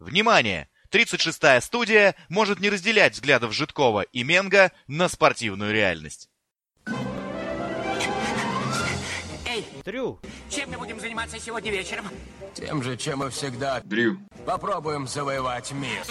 Внимание! 36-я студия может не разделять взглядов Жидкова и Менга на спортивную реальность. Эй, Дрю, чем мы будем заниматься сегодня вечером? Тем же, чем и всегда. Дрю. Попробуем завоевать мир.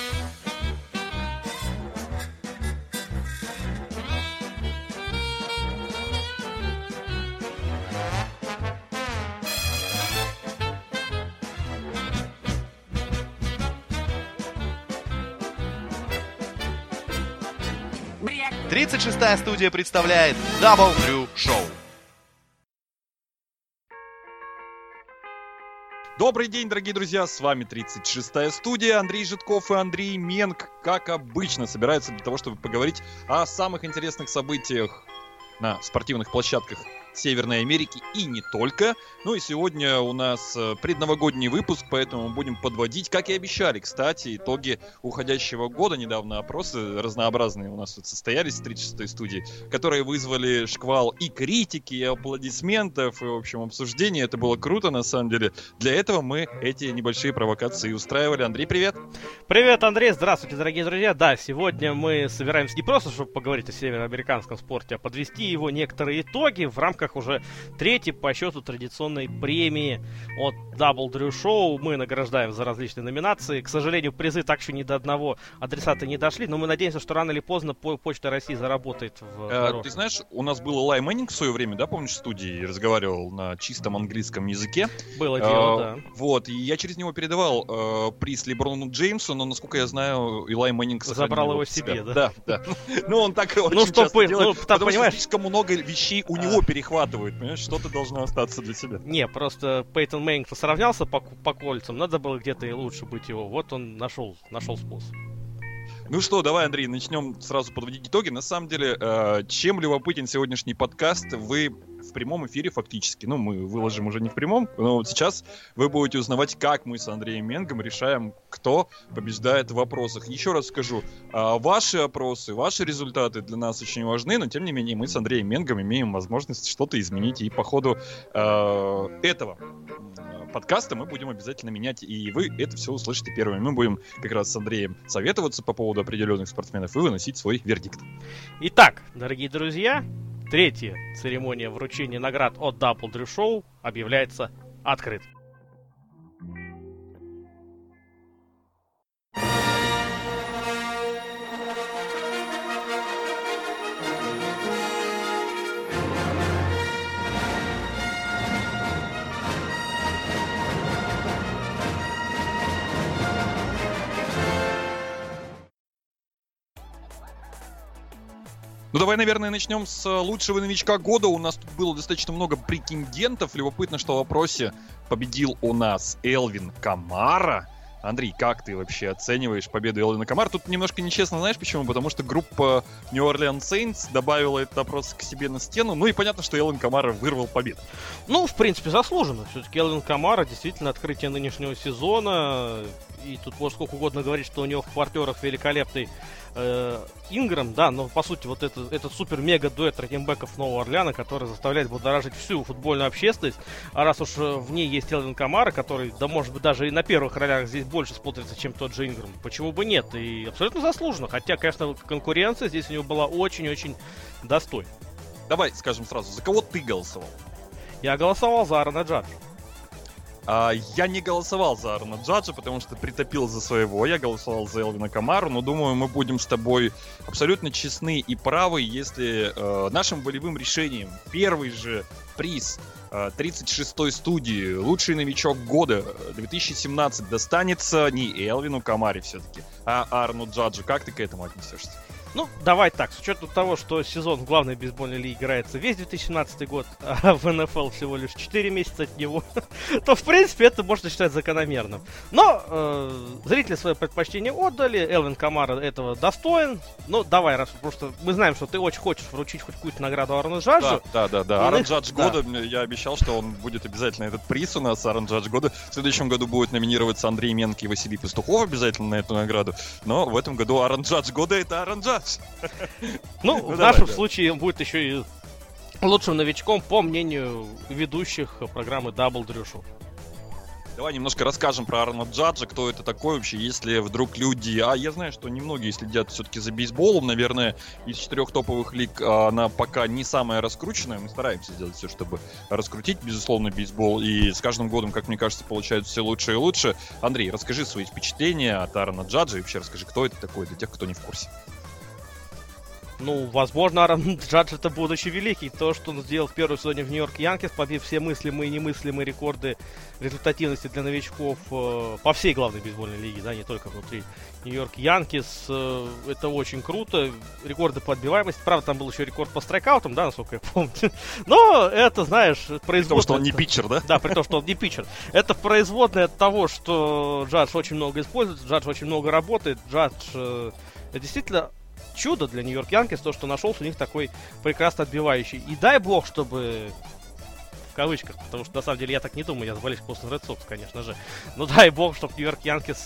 Бред! 36-я студия представляет Double Дрю Шоу. Добрый день, дорогие друзья, с вами 36-я студия, Андрей Жидков и Андрей Менг, как обычно, собираются для того, чтобы поговорить о самых интересных событиях на спортивных площадках Северной Америки и не только. Ну и сегодня у нас предновогодний выпуск, поэтому мы будем подводить, как и обещали, кстати, итоги уходящего года. Недавно опросы разнообразные у нас тут состоялись в 36-й студии, которые вызвали шквал и критики, и аплодисментов, и, в общем, обсуждений. Это было круто, на самом деле. Для этого мы эти небольшие провокации устраивали. Андрей, привет! Привет, Андрей, здравствуйте, дорогие друзья. Да, сегодня мы собираемся не просто, чтобы поговорить о североамериканском спорте, а подвести его некоторые итоги в рамках уже третьей по счету традиционной премии от Double Дрю Show. Мы награждаем за различные номинации. К сожалению, призы так еще ни до одного адресата не дошли, но мы надеемся, что рано или поздно Почта России заработает в Ты знаешь, у нас был Элай Мэннинг в свое время, да, помнишь, в студии разговаривал на чистом английском языке. Было дело, да. Вот, и я через него передавал приз Леброну Джеймсу, но, насколько я знаю, Элай Мэннинг забрал его себе, да? Да. Ну, он так очень часто делает, потому что понимаешь, слишком много вещей у него перехватывает, понимаешь, что-то должно остаться для себя. Не, просто Пейтон Мэннинг сравнялся по кольцам, надо было где-то и лучше быть его. Вот он нашел способ. Ну что, давай, Андрей, начнем сразу подводить итоги. На самом деле, чем любопытен сегодняшний подкаст, вы в прямом эфире фактически, ну, мы выложим уже не в прямом, но вот сейчас вы будете узнавать, как мы с Андреем Менгом решаем, кто побеждает в вопросах. Еще раз скажу, ваши опросы, ваши результаты для нас очень важны, но тем не менее мы с Андреем Менгом имеем возможность что-то изменить, и по ходу этого подкаста мы будем обязательно менять, и вы это все услышите первыми. Мы будем как раз с Андреем советоваться по поводу определенных спортсменов и выносить свой вердикт. Итак, дорогие друзья, третья церемония вручения наград от Double Дрю Show объявляется открытой. Ну давай, наверное, начнем с лучшего новичка года. У нас тут было достаточно много претендентов. Любопытно, что в вопросе победил у нас Элвин Камара. Андрей, как ты вообще оцениваешь победу Элвина Камара? Тут немножко нечестно, знаешь почему? Потому что группа New Orleans Saints добавила этот опрос к себе на стену. Ну и понятно, что Элвин Камара вырвал победу. Ну, в принципе, заслуженно. Все-таки Элвин Камара действительно открытие нынешнего сезона. И тут можно сколько угодно говорить, что у него в партнерах великолепный Инграм, да, но по сути вот этот супер-мега-дуэт раннинбеков Нового Орлеана, который заставляет будоражить всю футбольную общественность, а раз уж в ней есть Элвин Камара, который, да может быть, даже и на первых ролях здесь больше смотрится, чем тот же Инграм, почему бы нет, и абсолютно заслуженно, хотя, конечно, конкуренция здесь у него была очень-очень достойна. Давай скажем сразу, за кого ты голосовал? Я голосовал за Аарона Джаджа. Я не голосовал за Аарона Джаджа, потому что притопил за своего. Я голосовал за Элвина Камару, но думаю, мы будем с тобой абсолютно честны и правы, если нашим волевым решением первый же приз 36-й студии «Лучший новичок года» 2017 достанется не Элвину Камаре все-таки, а Аарону Джаджу. Как ты к этому отнесешься? Ну, давай так, с учетом того, что сезон в главной бейсбольной лиге играется весь 2017 год, а в НФЛ всего лишь 4 месяца от него, то, в принципе, это можно считать закономерным. Но зрители свое предпочтение отдали, Элвин Камара этого достоин. Ну, давай, раз, потому что мы знаем, что ты очень хочешь вручить хоть какую-то награду Аарону Джаджу. Да. Аарон Джадж года, я обещал, что он будет обязательно этот приз у нас, Аарон Джадж года. В следующем году будет номинироваться Андрей Менг и Василий Пастухов обязательно на эту награду. Но в этом году Аарон Джадж года — это Аарон Джадж. Ну, в нашем случае будет еще и лучшим новичком, по мнению ведущих программы Double Дрю Show. Давай немножко расскажем про Аарона Джаджа, кто это такой вообще, если вдруг люди... А я знаю, что немногие следят все-таки за бейсболом, наверное, из 4 топовых лиг она пока не самая раскрученная. Мы стараемся сделать все, чтобы раскрутить, безусловно, бейсбол, и с каждым годом, как мне кажется, получается все лучше и лучше. Андрей, расскажи свои впечатления от Аарона Джаджа и вообще расскажи, кто это такой, для тех, кто не в курсе. Ну, возможно, Аарон Джадж — это будущий великий. То, что он сделал в первом сезоне в Нью-Йорк Янкис, побив все мыслимые и немыслимые рекорды результативности для новичков по всей главной бейсбольной лиге, да, не только внутри Нью-Йорк Янкис, это очень круто. Рекорды по отбиваемости. Правда, там был еще рекорд по страйкаутам, да, насколько я помню. Но это, знаешь, производное... Потому что он не питчер, да? Да, при том, что он не питчер. Это производное от того, что Джадж очень много использует, Джадж очень много работает. Джадж действительно... чудо для Нью-Йорк Янкис, то, что нашелся у них такой прекрасно отбивающий. И дай бог, чтобы... В кавычках, потому что на самом деле я так не думаю, я болельщик Бостон Ред Сокс, конечно же. Но дай бог, чтобы Нью-Йорк Янкис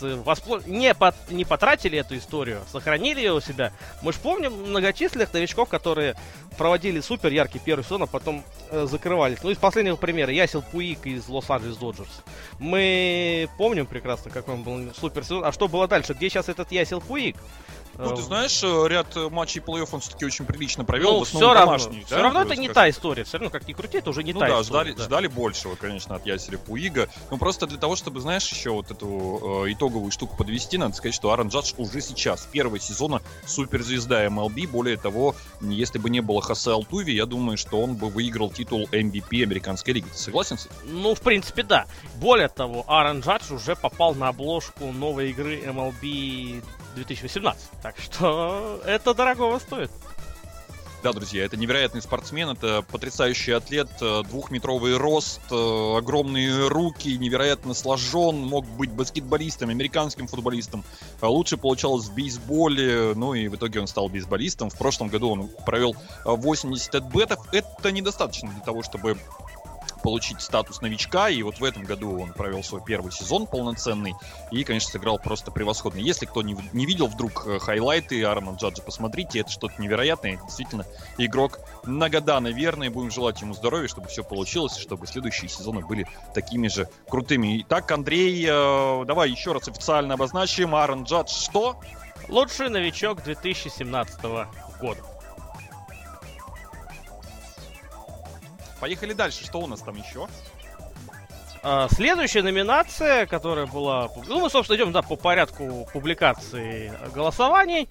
не потратили эту историю, сохранили ее у себя. Мы же помним многочисленных новичков, которые проводили супер яркий первый сезон, а потом закрывались. Ну, из последнего примера, Ясил Пуик из Лос-Анджелес Доджерс. Мы помним прекрасно, как он был супер сезон. А что было дальше? Где сейчас этот Ясил Пуик? Ну, ты знаешь, ряд матчей плей-офф он все-таки очень прилично провел, Ну, в основном домашний. Все равно это не та история. Все равно, как ни крути, это уже не та история. Ждали большего, конечно, от Ясиля Пуига. Но просто для того, чтобы, знаешь, еще вот эту итоговую штуку подвести, надо сказать, что Аарон Джадж уже сейчас, первого сезона, суперзвезда MLB. Более того, если бы не было Хосе Алтуви, я думаю, что он бы выиграл титул MVP американской лиги. Ты согласен с этим? Ну, в принципе, да. Более того, Аарон Джадж уже попал на обложку новой игры MLB 2018. Так что это дорогого стоит. Да, друзья, это невероятный спортсмен, это потрясающий атлет, двухметровый рост, огромные руки, невероятно сложен, мог быть баскетболистом, американским футболистом, лучше получалось в бейсболе, ну и в итоге он стал бейсболистом. В прошлом году он провел 80 at-бэтов, это недостаточно для того, чтобы получить статус новичка, и вот в этом году он провел свой первый сезон полноценный и, конечно, сыграл просто превосходно. Если кто не видел вдруг хайлайты Аарона Джаджа, посмотрите, это что-то невероятное, действительно игрок на года, наверное, будем желать ему здоровья, чтобы все получилось, и чтобы следующие сезоны были такими же крутыми. Итак, Андрей, давай еще раз официально обозначим, Аарон Джадж что? Лучший новичок 2017 года. Поехали дальше. Что у нас там еще? Следующая номинация, которая была... Ну, мы, собственно, идем, да, по порядку публикации голосований.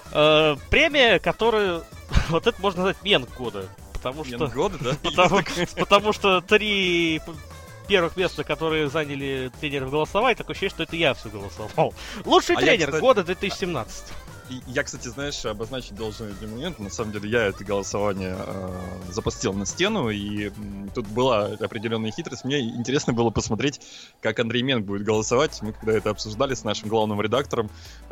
Премия, которая... Вот это можно назвать Менг года. Потому что... Менг года, да? Потому что 3 первых места, которые заняли тренеры в голосовании, такое ощущение, что это я все голосовал. Лучший тренер года 2017. Я, кстати, знаешь, обозначить должен один момент. На самом деле, я это голосование запостил на стену, и тут была определенная хитрость. Мне интересно было посмотреть, как Андрей Менг будет голосовать. Мы когда это обсуждали с нашим главным редактором,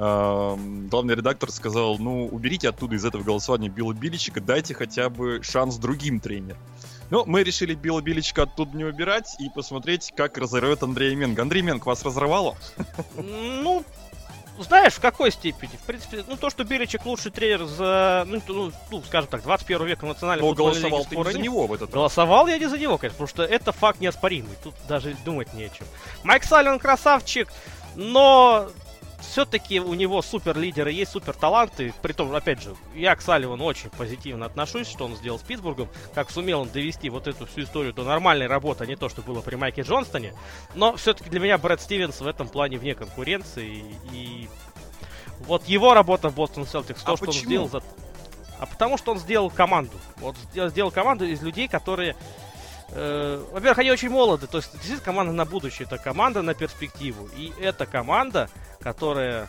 главный редактор сказал, ну, уберите оттуда из этого голосования Билла Беличика, дайте хотя бы шанс другим тренерам. Ну, мы решили Билла Беличика оттуда не убирать и посмотреть, как разорвет Андрея Менга. Андрей Менг, вас разорвало? Ну, знаешь, в какой степени? В принципе, ну, то, что Беличек лучший тренер за, ну, скажем так, 21 века в национальной футбольной лиге. Голосовал ты не за него в этот раз. Голосовал я не за него, конечно, потому что это факт неоспоримый. Тут даже думать не о чем. Майк Салливан красавчик, но все-таки у него супер лидеры, есть супер таланты. Притом, опять же, я к Салливану очень позитивно отношусь, что он сделал с Питтсбургом, как сумел он довести вот эту всю историю до нормальной работы, а не то, что было при Майке Джонстоне. Но все-таки для меня Брэд Стивенс в этом плане вне конкуренции. И вот его работа в Бостон Селтикс, то, что он сделал за... А потому что он сделал команду. Вот сделал команду из людей, которые... во-первых, они очень молоды, то есть действительно команда на будущее, это команда на перспективу. И это команда, которая...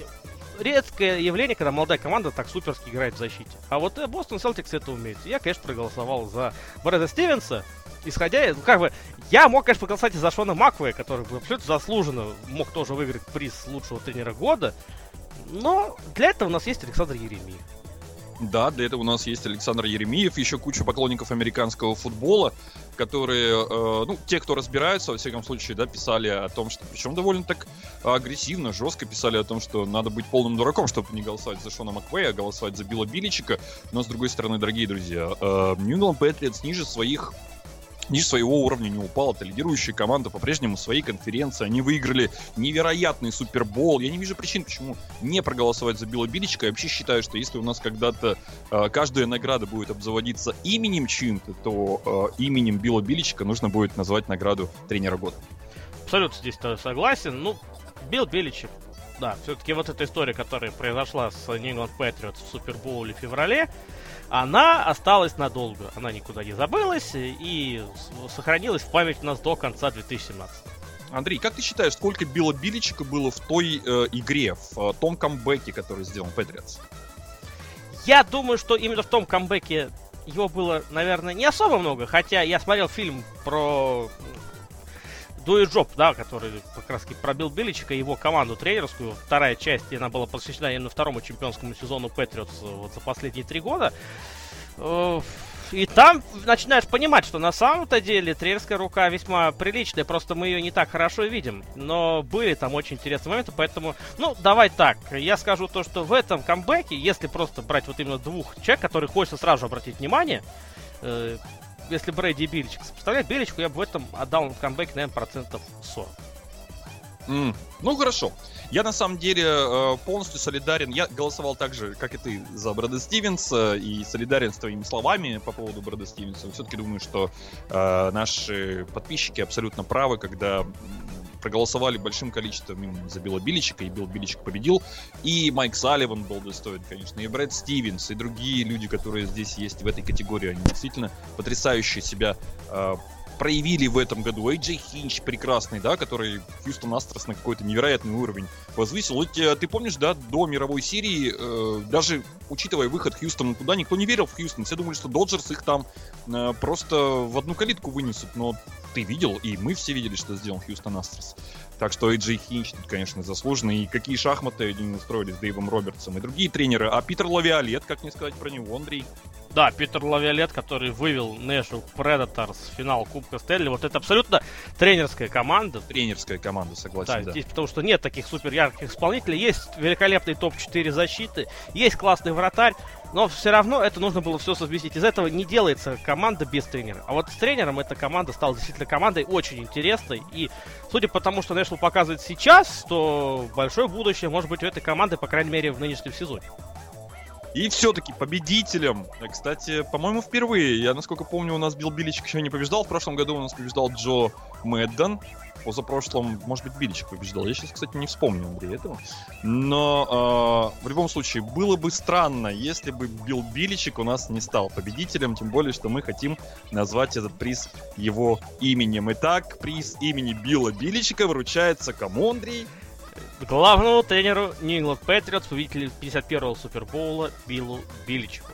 Редкое явление, когда молодая команда так суперски играет в защите. А вот Бостон Селтикс это умеет. Я, конечно, проголосовал за Брэда Стивенса, исходя из... я мог, конечно, проголосовать и за Шона Маквея, который абсолютно заслуженно мог тоже выиграть приз лучшего тренера года. Но для этого у нас есть Александр Еремеев. Да, для этого у нас есть Александр Еремеев, еще куча поклонников американского футбола, которые, те, кто разбираются, во всяком случае, да, писали о том, что, причем довольно так агрессивно, жестко писали о том, что надо быть полным дураком, чтобы не голосовать за Шона Маквея, а голосовать за Билла Беличика. Но, с другой стороны, дорогие друзья, New England Patriots ниже своих ниже своего уровня не упал. Это лидирующая команда по-прежнему в своей конференции. Они выиграли невероятный Супербол. Я не вижу причин, почему не проголосовать за Билла Беличика. Я вообще считаю, что если у нас когда-то каждая награда будет обзаводиться именем чьим-то, то именем Билла Беличика нужно будет назвать награду тренера года. Абсолютно здесь тоже согласен. Ну, Билл Беличик, да, все-таки вот эта история, которая произошла с New England Patriots в Супербоуле в феврале, она осталась надолго. Она никуда не забылась и сохранилась в память у нас до конца 2017. Андрей, как ты считаешь, сколько Билла Беличика было в той игре, в том камбэке, который сделал Patriots? Я думаю, что именно в том камбэке его было, наверное, не особо много. Хотя я смотрел фильм про Do Your Job, да, который как раз про Билла Беличика и его команду тренерскую. Вторая часть, она была посвящена именно второму чемпионскому сезону Patriots вот за последние 3 года. И там начинаешь понимать, что на самом-то деле тренерская рука весьма приличная, просто мы ее не так хорошо видим. Но были там очень интересные моменты, поэтому, ну, давай так. Я скажу то, что в этом камбэке, если просто брать вот именно 2 человек, которые хочется сразу же обратить внимание, если Брэди и Беличик сопоставлять, Беличку я бы в этом отдал камбэк, наверное, 40%. Ну, хорошо. Я, на самом деле, полностью солидарен. Я голосовал так же, как и ты, за Брэда Стивенса, и солидарен с твоими словами по поводу Брэда Стивенса. Все-таки думаю, что наши подписчики абсолютно правы, когда проголосовали большим количеством именно за Билла Беличика, и Билл Беличик победил. И Майк Салливан был достоин, конечно, и Брэд Стивенс, и другие люди, которые здесь есть в этой категории. Они действительно потрясающе себя проявили в этом году. Эй-Джей Хинч прекрасный, да, который Хьюстон Астрос на какой-то невероятный уровень возвысил. Ты помнишь, да, до мировой серии, даже учитывая выход Хьюстона туда, никто не верил в Хьюстон. Все думали, что Доджерс их там просто в одну калитку вынесут. Но ты видел, и мы все видели, что сделал Хьюстон Астрос. Так что Эй-Джей Хинч тут, конечно, заслуженный. И какие шахматы они устроили с Дэйвом Робертсом и другие тренеры. А Питер Лавиолет, как не сказать про него, Андрей? Да, Питер Лавиолет, который вывел Нэшвилл Предаторс в финал Кубка Стэнли. Вот это абсолютно тренерская команда. Тренерская команда, согласен, да. Здесь, потому что нет таких супер ярких исполнителей. Есть великолепный топ-4 защиты, есть классный вратарь, но все равно это нужно было все совместить. Из этого не делается команда без тренера. А вот с тренером эта команда стала действительно командой очень интересной. И судя по тому, что Нэшвилл показывает сейчас, то большое будущее может быть у этой команды, по крайней мере, в нынешнем сезоне. И все-таки победителем, кстати, по-моему, впервые, я, насколько помню, у нас Билл Беличик еще не побеждал, в прошлом году у нас побеждал Джо Мэдден, позапрошлом, может быть, Беличик побеждал, я сейчас, кстати, не вспомню, Андрей, этого, но в любом случае, было бы странно, если бы Билл Беличик у нас не стал победителем, тем более, что мы хотим назвать этот приз его именем. Итак, приз имени Билла Беличика вручается кому, Андрей? Главному тренеру New England Patriots, победителю 51-го Супербоула Биллу Беличику.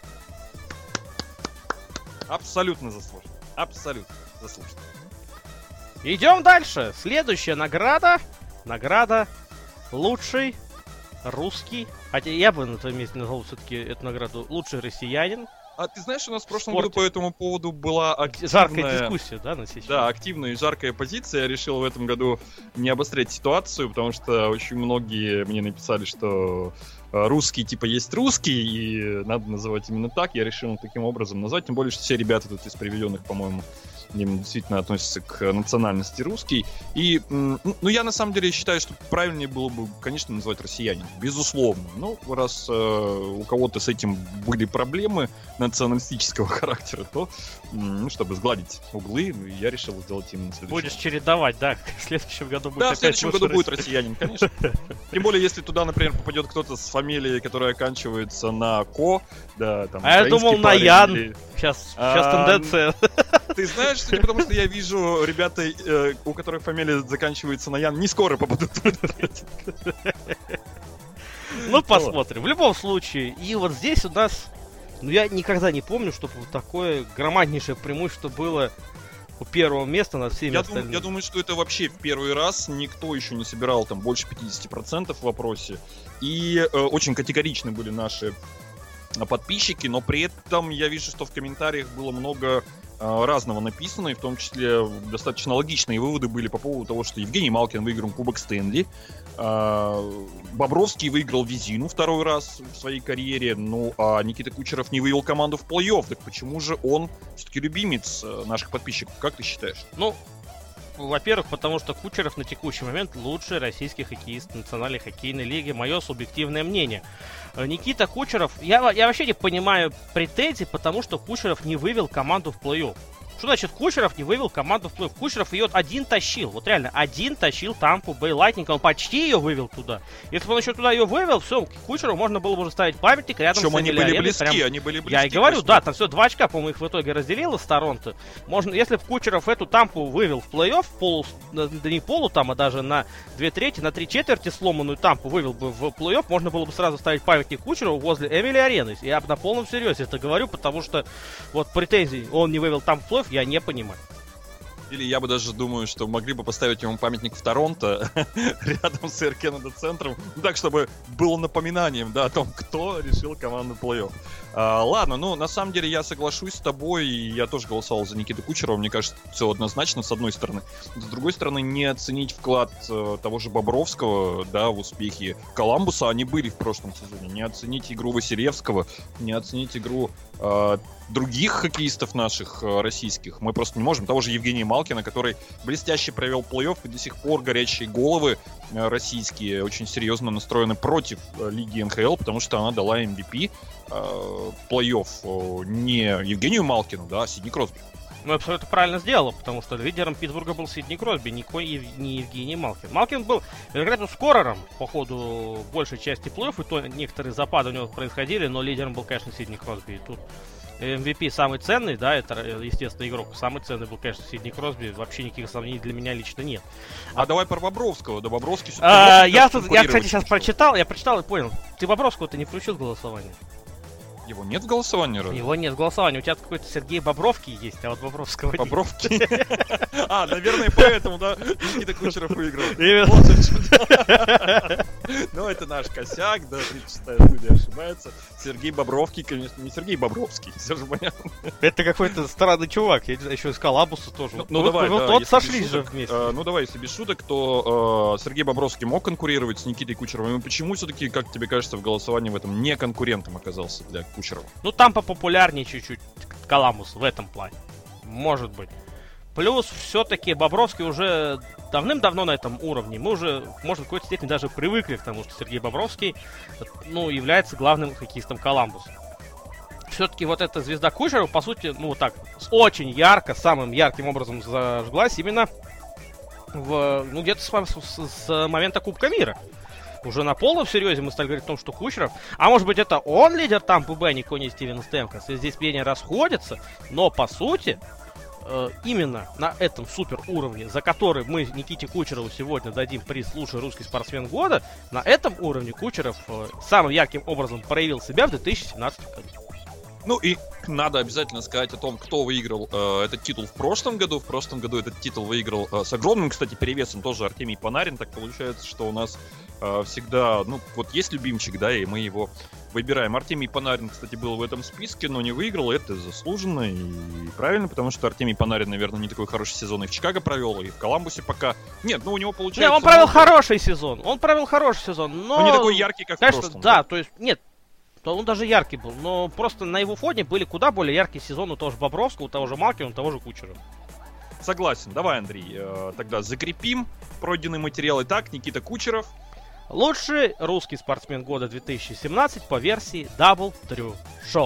Абсолютно заслуженно. Абсолютно заслуженно. Идем дальше. Следующая награда. Награда лучший русский. Хотя я бы на твоем месте назвал все-таки эту награду лучший россиянин. А ты знаешь, у нас в прошлом году по этому поводу была активная... Жаркая дискуссия, да, на сей Да, активная и жаркая позиция. Я решил в этом году не обострять ситуацию, потому что очень многие мне написали, что русский типа есть русский, и надо называть именно так. Я решил таким образом назвать, тем более, что все ребята тут из приведенных, по-моему, именно действительно относятся к национальности русский. И, ну, я на самом деле считаю, что правильнее было бы, конечно, называть россиянин, безусловно. Ну, раз у кого-то с этим были проблемы националистического характера, то, ну, чтобы сгладить углы, я решил сделать именно следующее. Будешь чередовать, да, в следующем году будет. Да, в следующем году будет россиянин, конечно. Тем более, если туда, например, попадет кто-то с фамилией, которая оканчивается на Ко, да, там. А я думал на Ян. Или... Сейчас тенденция. Ты знаешь, что потому что я вижу ребята, у которых фамилия заканчивается на Ян, не скоро попадут в этот рейтинг. Ну, посмотрим. В любом случае, и вот здесь у нас, ну, я никогда не помню, чтобы вот такое громаднейшее преимущество было у первого места над всеми остальными. Я думаю, что это вообще в первый раз никто еще не собирал там больше 50% в вопросе. И очень категоричны были наши подписчики, но при этом я вижу, что в комментариях было много разного написано, и в том числе достаточно логичные выводы были по поводу того, что Евгений Малкин выиграл Кубок Стэнли, Бобровский выиграл Визину второй раз в своей карьере, ну а Никита Кучеров не вывел команду в плей-офф. Так почему же он все-таки любимец наших подписчиков? Как ты считаешь? Ну, во-первых, потому что Кучеров на текущий момент лучший российский хоккеист Национальной хоккейной лиги. Мое субъективное мнение. Никита Кучеров... Я вообще не понимаю претензий, потому что Кучеров не вывел команду в плей-офф. Что значит Кучеров не вывел команду в плей-офф? Кучеров ее один тащил. Вот реально, один тащил Тампу Бэй Лайтнинг. Он почти ее вывел туда. Если бы он еще туда ее вывел, все, Кучерову можно было бы уже ставить памятник рядом с они Эмили были Ареной. близки, Прям... они были близки. Я и говорю, да, там все 2 очка, по-моему, их в итоге разделило с Торонто. Можно, если бы Кучеров эту Тампу вывел в плей-офф, да не полу там, а даже на 2/3, на 3/4 сломанную Тампу вывел бы в плей-офф, можно было бы сразу ставить памятник Кучерову возле Эмили Арены. Я на полном серьезе это говорю, потому что вот претензий, он не вывел Тампу в плей-офф, я не понимаю. Или я бы даже думаю, что могли бы поставить ему памятник в Торонто рядом с Air Canada центром, так, чтобы было напоминанием, да, о том, кто решил команду плей-офф. Ладно, ну, на самом деле я соглашусь с тобой, и я тоже голосовал за Никиту Кучерова, мне кажется, все однозначно, с одной стороны. С другой стороны, не оценить вклад того же Бобровского, да, в успехи Коламбуса, они были в прошлом сезоне, не оценить игру Василевского, не оценить игру других хоккеистов наших российских мы просто не можем. Того же Евгения Малкина, который блестяще провел плей-офф, и до сих пор горячие головы российские очень серьезно настроены против лиги НХЛ, потому что она дала MVP плей-офф не Евгению Малкину, да, а Сидни Кросби. Ну, абсолютно правильно сделала, потому что лидером Питтсбурга был Сидни Кросби, не Евгений Малкин. Малкин был вероятно скорером по ходу большей части плей-офф, и то некоторые запады у него происходили, но лидером был, конечно, Сидни Кросби. И тут MVP самый ценный, да, это, естественно, игрок. Самый ценный был, конечно, Сидни Кросби. Вообще никаких сомнений для меня лично нет. А давай про Бобровского. Да, Бобровский я, кстати, сейчас прочитал и понял. Ты Бобровского-то не включил в голосование. Его нет в голосовании, разве? Его нет в голосовании. У тебя какой-то Сергей Бобровский есть, а вот Бобровского нет. Бобровский? А, наверное, поэтому, да, Никита Кучеров выиграл. Ну, это наш косяк, да, 36-я студия ошибается. Сергей Бобровский, конечно, не Сергей Бобровский, все же понятно. Это какой-то странный чувак, я еще из Коламбуса тоже. Ну, давай, вот сошлись же вместе. Ну, давай, если без шуток, то Сергей Бобровский мог конкурировать с Никитой Кучеровым. И почему все-таки, как тебе кажется, в голосовании в этом не конкурентом оказался для Кучерова? Ну, там попопулярнее чуть-чуть Коламбус в этом плане. Может быть. Плюс, все-таки Бобровский уже давным-давно на этом уровне. Мы уже, может, в какой-то степени даже привыкли к тому, что Сергей Бобровский, ну, является главным хоккеистом Коламбуса. Все-таки вот эта звезда Кучерова, по сути, ну, вот так, очень ярко, самым ярким образом зажглась именно где-то с момента Кубка мира. Уже на полном серьезе мы стали говорить о том, что Кучеров, а может быть это он лидер Тампы Бэй, никто не Стивен Стэмкос, и здесь мнения расходятся, но по сути именно на этом супер уровне, за который мы Никите Кучерову сегодня дадим приз «Лучший русский спортсмен года», на этом уровне Кучеров самым ярким образом проявил себя в 2017 году. Ну и надо обязательно сказать о том, кто выиграл этот титул в прошлом году. В прошлом году этот титул выиграл с огромным, кстати, перевесом тоже Артемий Панарин. Так получается, что у нас всегда, ну, вот есть любимчик, да, и мы его выбираем. Артемий Панарин, кстати, был в этом списке, но не выиграл. Это заслуженно и правильно, потому что Артемий Панарин, наверное, не такой хороший сезон и в Чикаго провел, и в Коламбусе пока. Нет, ну у него получается... Нет, он провел хороший сезон. Он провел хороший сезон, но... Ну не такой яркий, как конечно, в прошлом. Да, то есть, нет, он даже яркий был, но просто на его фоне были куда более яркие сезоны у того же Бобровского, у того же Малкина, у того же Кучерова. Согласен. Давай, Андрей, тогда закрепим пройденный материал. Итак, Никита Кучеров. Лучший русский спортсмен года 2017 по версии Double True Show.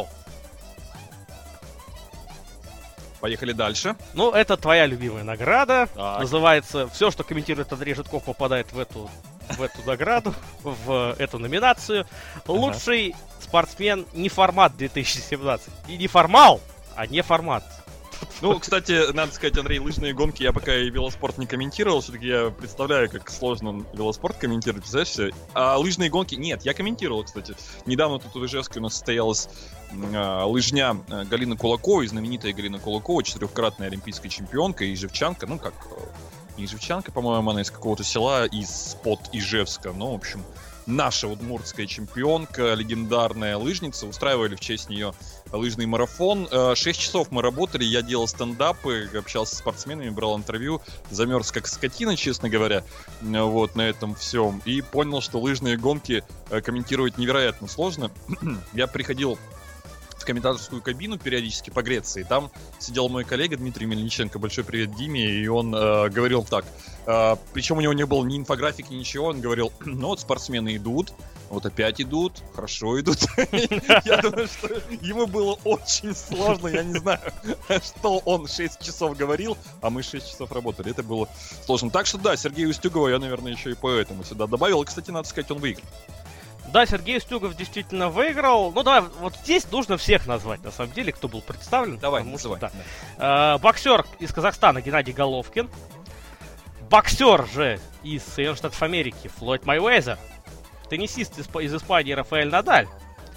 Поехали дальше. Ну, это твоя любимая награда. Так. Называется «Все, что комментирует Андрей Житков, попадает в эту награду, в эту номинацию. Лучший спортсмен не формат 2017. И не формал, а не формат. Ну, кстати, надо сказать, Андрей, лыжные гонки я пока и велоспорт не комментировал. Все-таки я представляю, как сложно велоспорт комментировать, представляешь? А лыжные гонки... Нет, я комментировал, кстати. Недавно тут в Ижевске у нас состоялась лыжня Галины Кулаковой, знаменитая Галина Кулакова, 4-кратная олимпийская чемпионка и ижевчанка. Ну, как... Не ижевчанка, по-моему, она из какого-то села из-под Ижевска. Ну, в общем... наша удмуртская чемпионка, легендарная лыжница. Устраивали в честь нее лыжный марафон. 6 часов мы работали, я делал стендапы, общался с спортсменами, брал интервью. Замерз как скотина, честно говоря, вот на этом всем. И понял, что лыжные гонки комментировать невероятно сложно. Я приходил в комментаторскую кабину периодически погреться, и там сидел мой коллега Дмитрий Мельниченко, большой привет Диме, и он говорил так, причем у него не было ни инфографики, ничего, он говорил, ну вот спортсмены идут, вот опять идут, хорошо идут. Я думаю, что ему было очень сложно, я не знаю, что он 6 часов говорил, а мы 6 часов работали, это было сложно. Так что да, Сергея Устюгова я, наверное, еще и поэтому сюда добавил, и, кстати, надо сказать, он выиграл. Да, Сергей Устюгов действительно выиграл. Ну давай, вот здесь нужно всех назвать, на самом деле, кто был представлен. Давай, называй. да. Боксер из Казахстана Геннадий Головкин. Боксер же из Соединенных Штатов Америки Флойд Майвезер. Теннисист из Испании Рафаэль Надаль.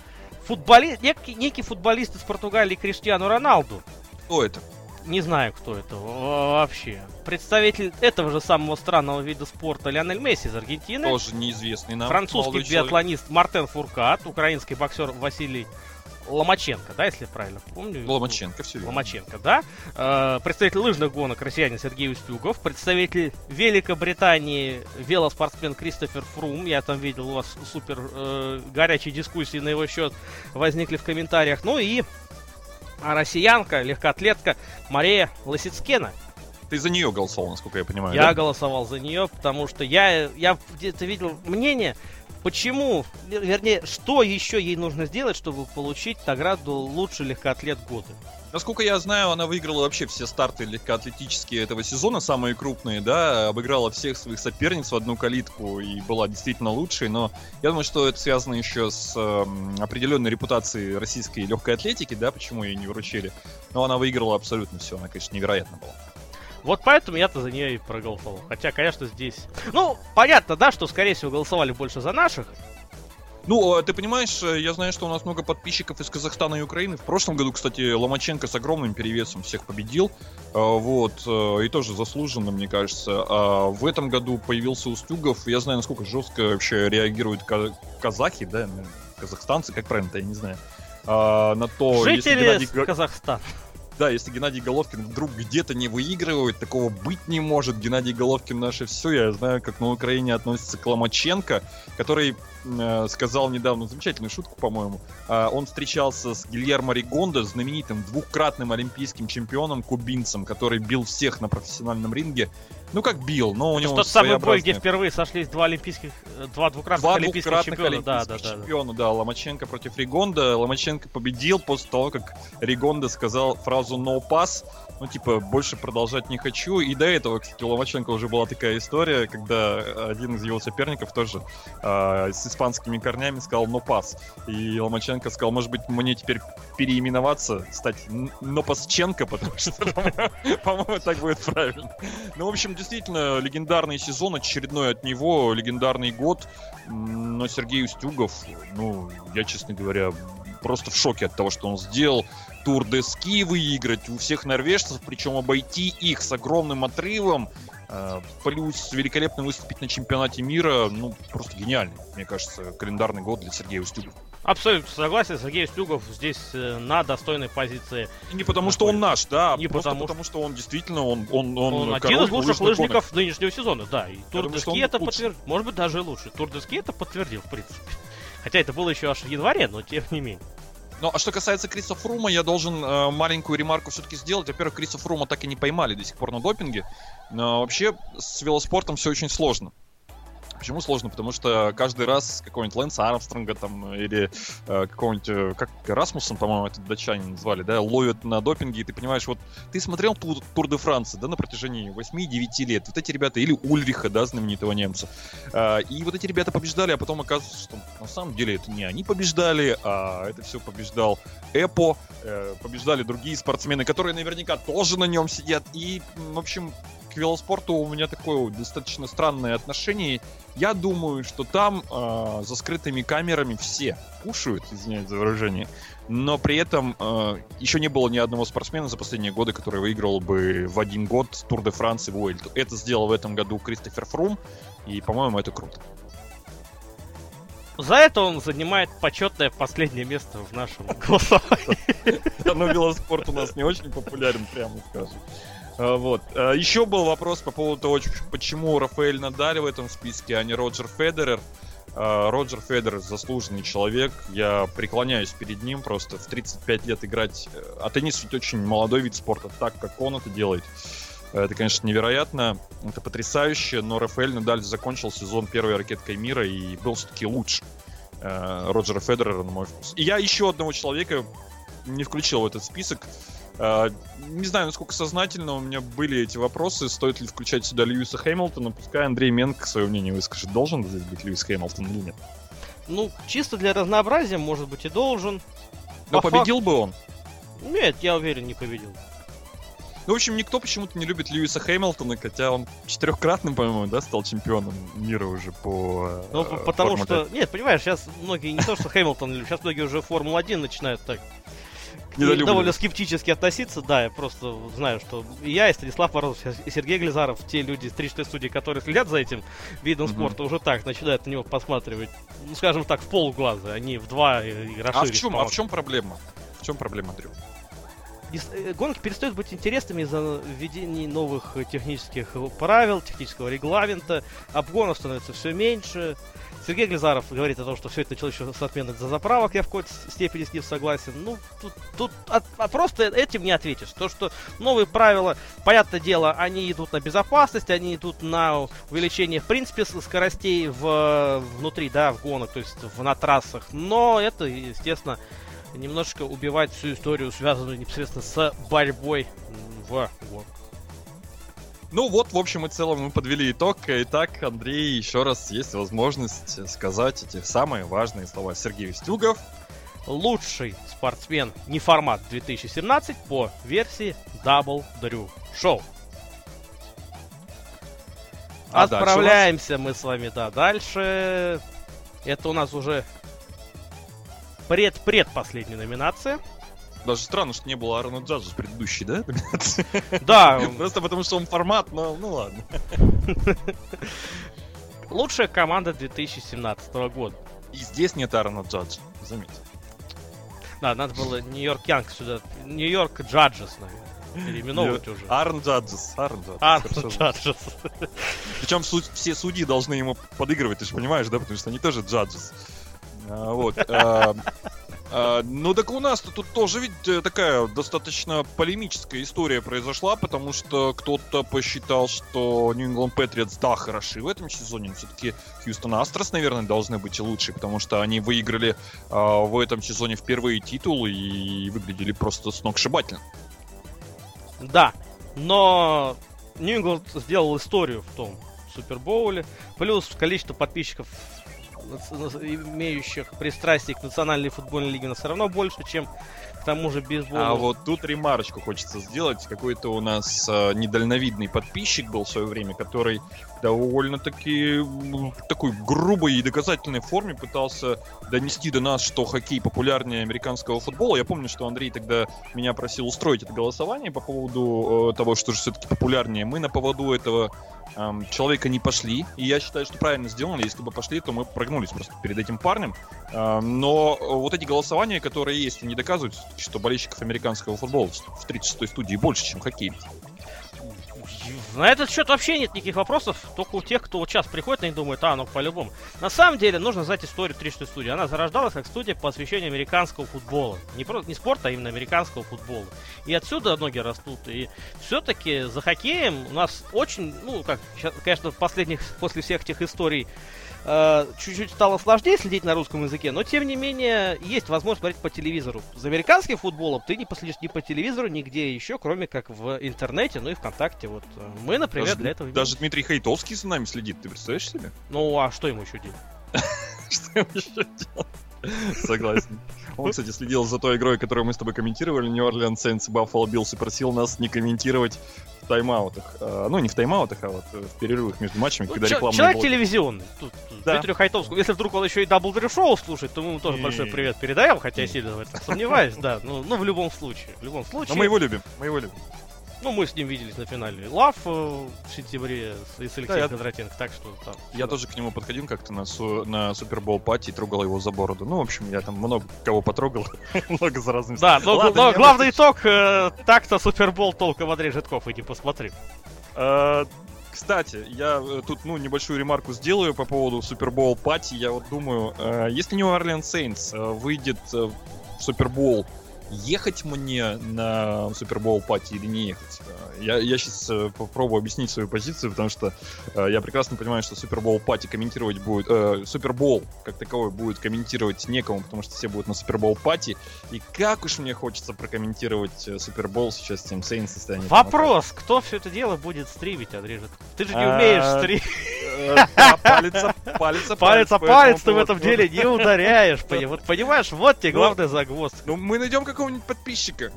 Некий футболист из Португалии Криштиану Роналду. Кто это? Не знаю, кто это вообще. Представитель этого же самого странного вида спорта Лионель Месси из Аргентины. Тоже неизвестный нам. Французский биатлонист Мартен Фуркат. Украинский боксер Василий Ломаченко, да, если я правильно помню. Ломаченко, все верно. Ломаченко, да. Представитель лыжных гонок россиянин Сергей Устюгов. Представитель Великобритании велоспортсмен Кристофер Фрум. Я там видел, у вас супер горячие дискуссии на его счет возникли в комментариях. Ну и россиянка, легкоатлетка Мария Лосицкена. Ты за нее голосовал, насколько я понимаю, Я да? голосовал за нее, потому что я где-то видел мнение, почему, вернее, что еще ей нужно сделать, чтобы получить награду «Лучший легкоатлет года». Насколько я знаю, она выиграла вообще все старты легкоатлетические этого сезона, самые крупные, да, обыграла всех своих соперниц в одну калитку и была действительно лучшей, но я думаю, что это связано еще с определенной репутацией российской легкой атлетики, да, почему ее не вручили, но она выиграла абсолютно все, она, конечно, невероятно была. Вот поэтому я-то за нее и проголосовал. Хотя, конечно, здесь... Ну, понятно, да, что, скорее всего, голосовали больше за наших. Ну, ты понимаешь, я знаю, что у нас много подписчиков из Казахстана и Украины. В прошлом году, кстати, Ломаченко с огромным перевесом всех победил. Вот, и тоже заслуженно, мне кажется. А в этом году появился Устюгов. Я знаю, насколько жестко вообще реагируют казахи, да, казахстанцы, как правильно-то, я не знаю. На то, жители Казахстана. Да, если Геннадий Головкин вдруг где-то не выигрывает, такого быть не может. Геннадий Головкин наше все. Я знаю, как на Украине относится к Ломаченко, который сказал недавно замечательную шутку, по-моему. Он встречался с Гильермо Ригондо, знаменитым двукратным олимпийским чемпионом кубинцем, который бил всех на профессиональном ринге. Ну, как бил, но у него тот самый бой, где впервые сошлись два двукратных олимпийских чемпиона. Да, Ломаченко против Ригондо. Ломаченко победил после того, как Ригондо сказал фразу «no pass». Ну, типа, больше продолжать не хочу. И до этого, кстати, у Ломаченко уже была такая история, когда один из его соперников тоже с испанскими корнями сказал «no pass». И Ломаченко сказал, может быть, мне теперь переименоваться, стать Нопасченко, потому что, по-моему, так будет правильно. Ну, в общем, действительно, легендарный сезон, очередной от него, легендарный год. Но Сергей Устюгов, ну, я, честно говоря, просто в шоке от того, что он сделал. Тур де Ски выиграть у всех норвежцев, причем обойти их с огромным отрывом, плюс великолепно выступить на чемпионате мира. Ну, просто гениальный, мне кажется, календарный год для Сергея Устюгова. Абсолютно согласен, Сергей Устюгов здесь на достойной позиции. И не потому, что он наш, да, не просто потому, что он действительно, он один из лучших лыжников нынешнего сезона, да. И Тур де Ски это подтвердил. Может быть, даже лучше. Тур де Ски это подтвердил, в принципе. Хотя это было еще аж в январе, но тем не менее. Ну, а что касается Криса Фрума, я должен маленькую ремарку все-таки сделать. Во-первых, Криса Фрума так и не поймали до сих пор на допинге. Но вообще с велоспортом все очень сложно. Почему сложно? Потому что каждый раз какого-нибудь Лэнса Армстронга там или какого-нибудь, как Расмуссен, по-моему, этот датчанин звали, да, ловят на допинге, и ты понимаешь, вот ты смотрел Тур де Франции, да, на протяжении 8-9 лет, вот эти ребята, или Ульриха, да, знаменитого немца, и вот эти ребята побеждали, а потом оказывается, что на самом деле это не они побеждали, а это все побеждал Эпо, побеждали другие спортсмены, которые наверняка тоже на нем сидят, и, в общем, к велоспорту у меня такое достаточно странное отношение. Я думаю, что там за скрытыми камерами все кушают, извиняюсь за выражение, но при этом еще не было ни одного спортсмена за последние годы, который выиграл бы в один год Тур де Франции Vuelta. Это сделал в этом году Кристофер Фрум, и, по-моему, это круто. За это он занимает почетное последнее место в нашем голосовании. Но велоспорт у нас не очень популярен, прямо скажем. Вот. Еще был вопрос по поводу того, почему Рафаэль Надаль в этом списке, а не Роджер Федерер. Роджер Федерер заслуженный человек, я преклоняюсь перед ним, просто в 35 лет играть. А теннис ведь очень молодой вид спорта, так как он это делает. Это, конечно, невероятно, это потрясающе, но Рафаэль Надаль закончил сезон первой ракеткой мира и был все-таки лучше Роджера Федерера, на мой вкус. И я еще одного человека не включил в этот список. Не знаю, насколько сознательно у меня были эти вопросы, стоит ли включать сюда Льюиса Хэмилтона, пускай Андрей Менк свое мнение выскажет, должен здесь быть Льюис Хэмилтон или нет. Ну, чисто для разнообразия, может быть, и должен. Но победил бы он? Нет, я уверен, не победил. Ну, в общем, никто почему-то не любит Льюиса Хэмилтона, хотя он 4-кратным, по-моему, да, стал чемпионом мира уже по Ну, потому что... Нет, понимаешь, сейчас многие не то, что Хэмилтон любят, сейчас многие уже Формулу-1 начинают так довольно скептически относиться. Да, я просто знаю, что и я, и Станислав Морозов, и Сергей Глизаров, те люди из 3-6 студии, которые следят за этим видом спорта, уже так начинают на него посматривать, ну, скажем так, в полглаза, а не в два и расширить. А в чем проблема? В чем проблема, Андрю? Гонки перестают быть интересными из-за введения новых технических правил, технического регламента, обгонов становится все меньше. Сергей Глизаров говорит о том, что все это началось еще с отмены заправок, я в какой-то степени с ним согласен. Ну, тут просто этим не ответишь. То, что новые правила, понятное дело, они идут на безопасность, они идут на увеличение, в принципе, скоростей внутри, да, в гонок, то есть на трассах. Но это, естественно, немножечко убивает всю историю, связанную непосредственно с борьбой в гонках. Ну вот, в общем и целом, мы подвели итог. Итак, Андрей, еще раз есть возможность сказать эти самые важные слова. Сергей Устюгов. Лучший спортсмен неформат 2017 по версии Double Drew Show. Отправляемся мы с вами, да, дальше. Это у нас уже предпоследняя номинация. Даже странно, что не было Аарона Джаджа в предыдущей, да? Да. Просто потому, что он формат, но ну ладно. Лучшая команда 2017 года. И здесь нет Аарона Джаджа, заметь. Да, надо было Нью-Йорк Янг сюда. Нью-Йорк Джаджес, наверное. Переименовывать уже. Аарон Джаджес. Причем все судьи должны ему подыгрывать, ты же понимаешь, да? Потому что они тоже Джаджес. Вот. Ну так у нас тут тоже ведь такая достаточно полемическая история произошла, потому что кто-то посчитал, что New England Patriots, да, хороши в этом сезоне, но все-таки Хьюстон Астрос, наверное, должны быть и лучше, потому что они выиграли в этом сезоне впервые титул и выглядели просто сногсшибательно. Да, но New England сделал историю в том Супербоуле, плюс количество подписчиков, имеющих пристрастие к национальной футбольной лиге, но все равно больше, чем к тому же бейсболу. А вот тут ремарочку хочется сделать. Какой-то у нас недальновидный подписчик был в свое время, который довольно-таки такой грубой и доказательной форме пытался донести до нас, что хоккей популярнее американского футбола. Я помню, что Андрей тогда меня просил устроить это голосование по поводу того, что же все-таки популярнее. Мы на поводу этого человека не пошли, и я считаю, что правильно сделано. Если бы пошли, то мы прогнулись просто перед этим парнем. Но вот эти голосования, которые есть, они доказывают, что болельщиков американского футбола в 36-й студии больше, чем хоккей. На этот счет вообще нет никаких вопросов, только у тех, кто вот сейчас приходит и думает, ну по-любому. На самом деле нужно знать историю 36-й студии. Она зарождалась как студия по освещению американского футбола. Не спорта, а именно американского футбола. И отсюда ноги растут. И все-таки за хоккеем у нас очень, конечно, после всех этих историй чуть-чуть стало сложнее следить на русском языке, но тем не менее есть возможность смотреть по телевизору. За американским футболом ты не последишь ни по телевизору, нигде еще, кроме как в интернете, ну и ВКонтакте. Вот мы, например, для этого... Даже Дмитрий Хайтовский за нами следит, ты представляешь себе? Ну, а что ему еще делать? Что ему еще делать? Согласен. Он, кстати, следил за той игрой, которую мы с тобой комментировали, New Orleans Saints и Buffalo Bills, и просил нас не комментировать в тайм-аутах. Ну, не в тайм-аутах, а вот в перерывах между матчами, когда рекламные человек блоки. Телевизионный. Тут да. Дмитрию Хайтовскому. Если вдруг он еще и Double Drew Show слушает, то мы ему тоже большой привет передаем, хотя я сильно в этом сомневаюсь, да. Ну, в любом случае. Но мы его любим, Ну, мы с ним виделись на финале Лав в сентябре с Алексеем Кондратенко, так что там... Я тоже к нему подходил как-то на Супербол пати и трогал его за бороду. Ну, в общем, я там много кого потрогал, много за разными... Да, но главный итог, так-то Супербол толком Андрей Житков, иди посмотри. Кстати, я тут, небольшую ремарку сделаю по поводу Супербол пати. Я вот думаю, если New Orleans Saints выйдет в Супербол, ехать мне на Супербол пати или не ехать? Я сейчас попробую объяснить свою позицию, потому что я прекрасно понимаю, что Супербол пати комментировать будет... Супербол как таковой будет комментировать некому, потому что все будут на Супербол пати. И как уж мне хочется прокомментировать Супербол сейчас с тем Сейнс состоянием. Вопрос, кто все это дело будет стримить, Андрей Житков? Ты же не умеешь стримить. Палец о палец ты в этом деле не ударяешь. Вот понимаешь, вот тебе главная загвоздка. Ну, мы найдем какого-нибудь подписчика.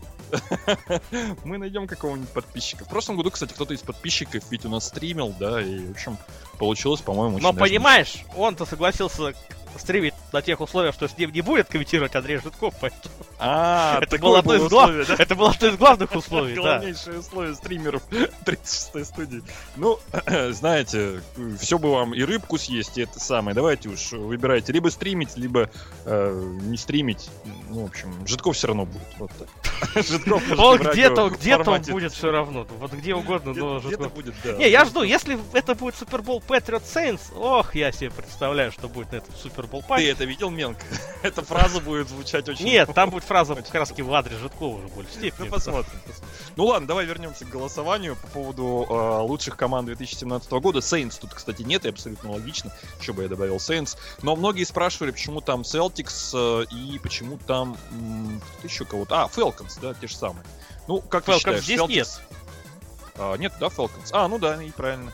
Мы найдем какого-нибудь подписчика. В прошлом году, кстати, кто-то из подписчиков ведь у нас стримил, да, и, в общем, получилось, по-моему, очень... Но понимаешь, он-то согласился стримить на тех условиях, что с ним не будет комментировать Андрей Житков, поэтому... это было одно из главных условий, да. Главнейшее условие стримеров 36-й студии. Ну, знаете, все бы вам и рыбку съесть, и это самое. Давайте уж выбирайте, либо стримить, либо не стримить. Ну, в общем, Житков все равно будет. Вот так. Житков где-то он будет все равно. Вот где угодно, но Житков... Где-то будет, да. Не, я жду, если это будет Супербол Patriot Saints, ох, я себе представляю, что будет на этом Супербол пати. Ты это видел, Менк? Эта фраза будет звучать очень... Нет, там будет фраза как раз в адрес Житкова уже в большей степени. Ну, посмотрим. Ну ладно, давай вернемся к голосованию по поводу лучших команд 2017 года. Saints тут, кстати, нет, и абсолютно логично. Еще бы я добавил Saints. Но многие спрашивали, почему там Celtics и почему там еще кого-то. Falcons, да, те же самые. Ну, как ты считаешь, здесь Celtics... нет. Нет, да, Falcons. Ну да, и правильно.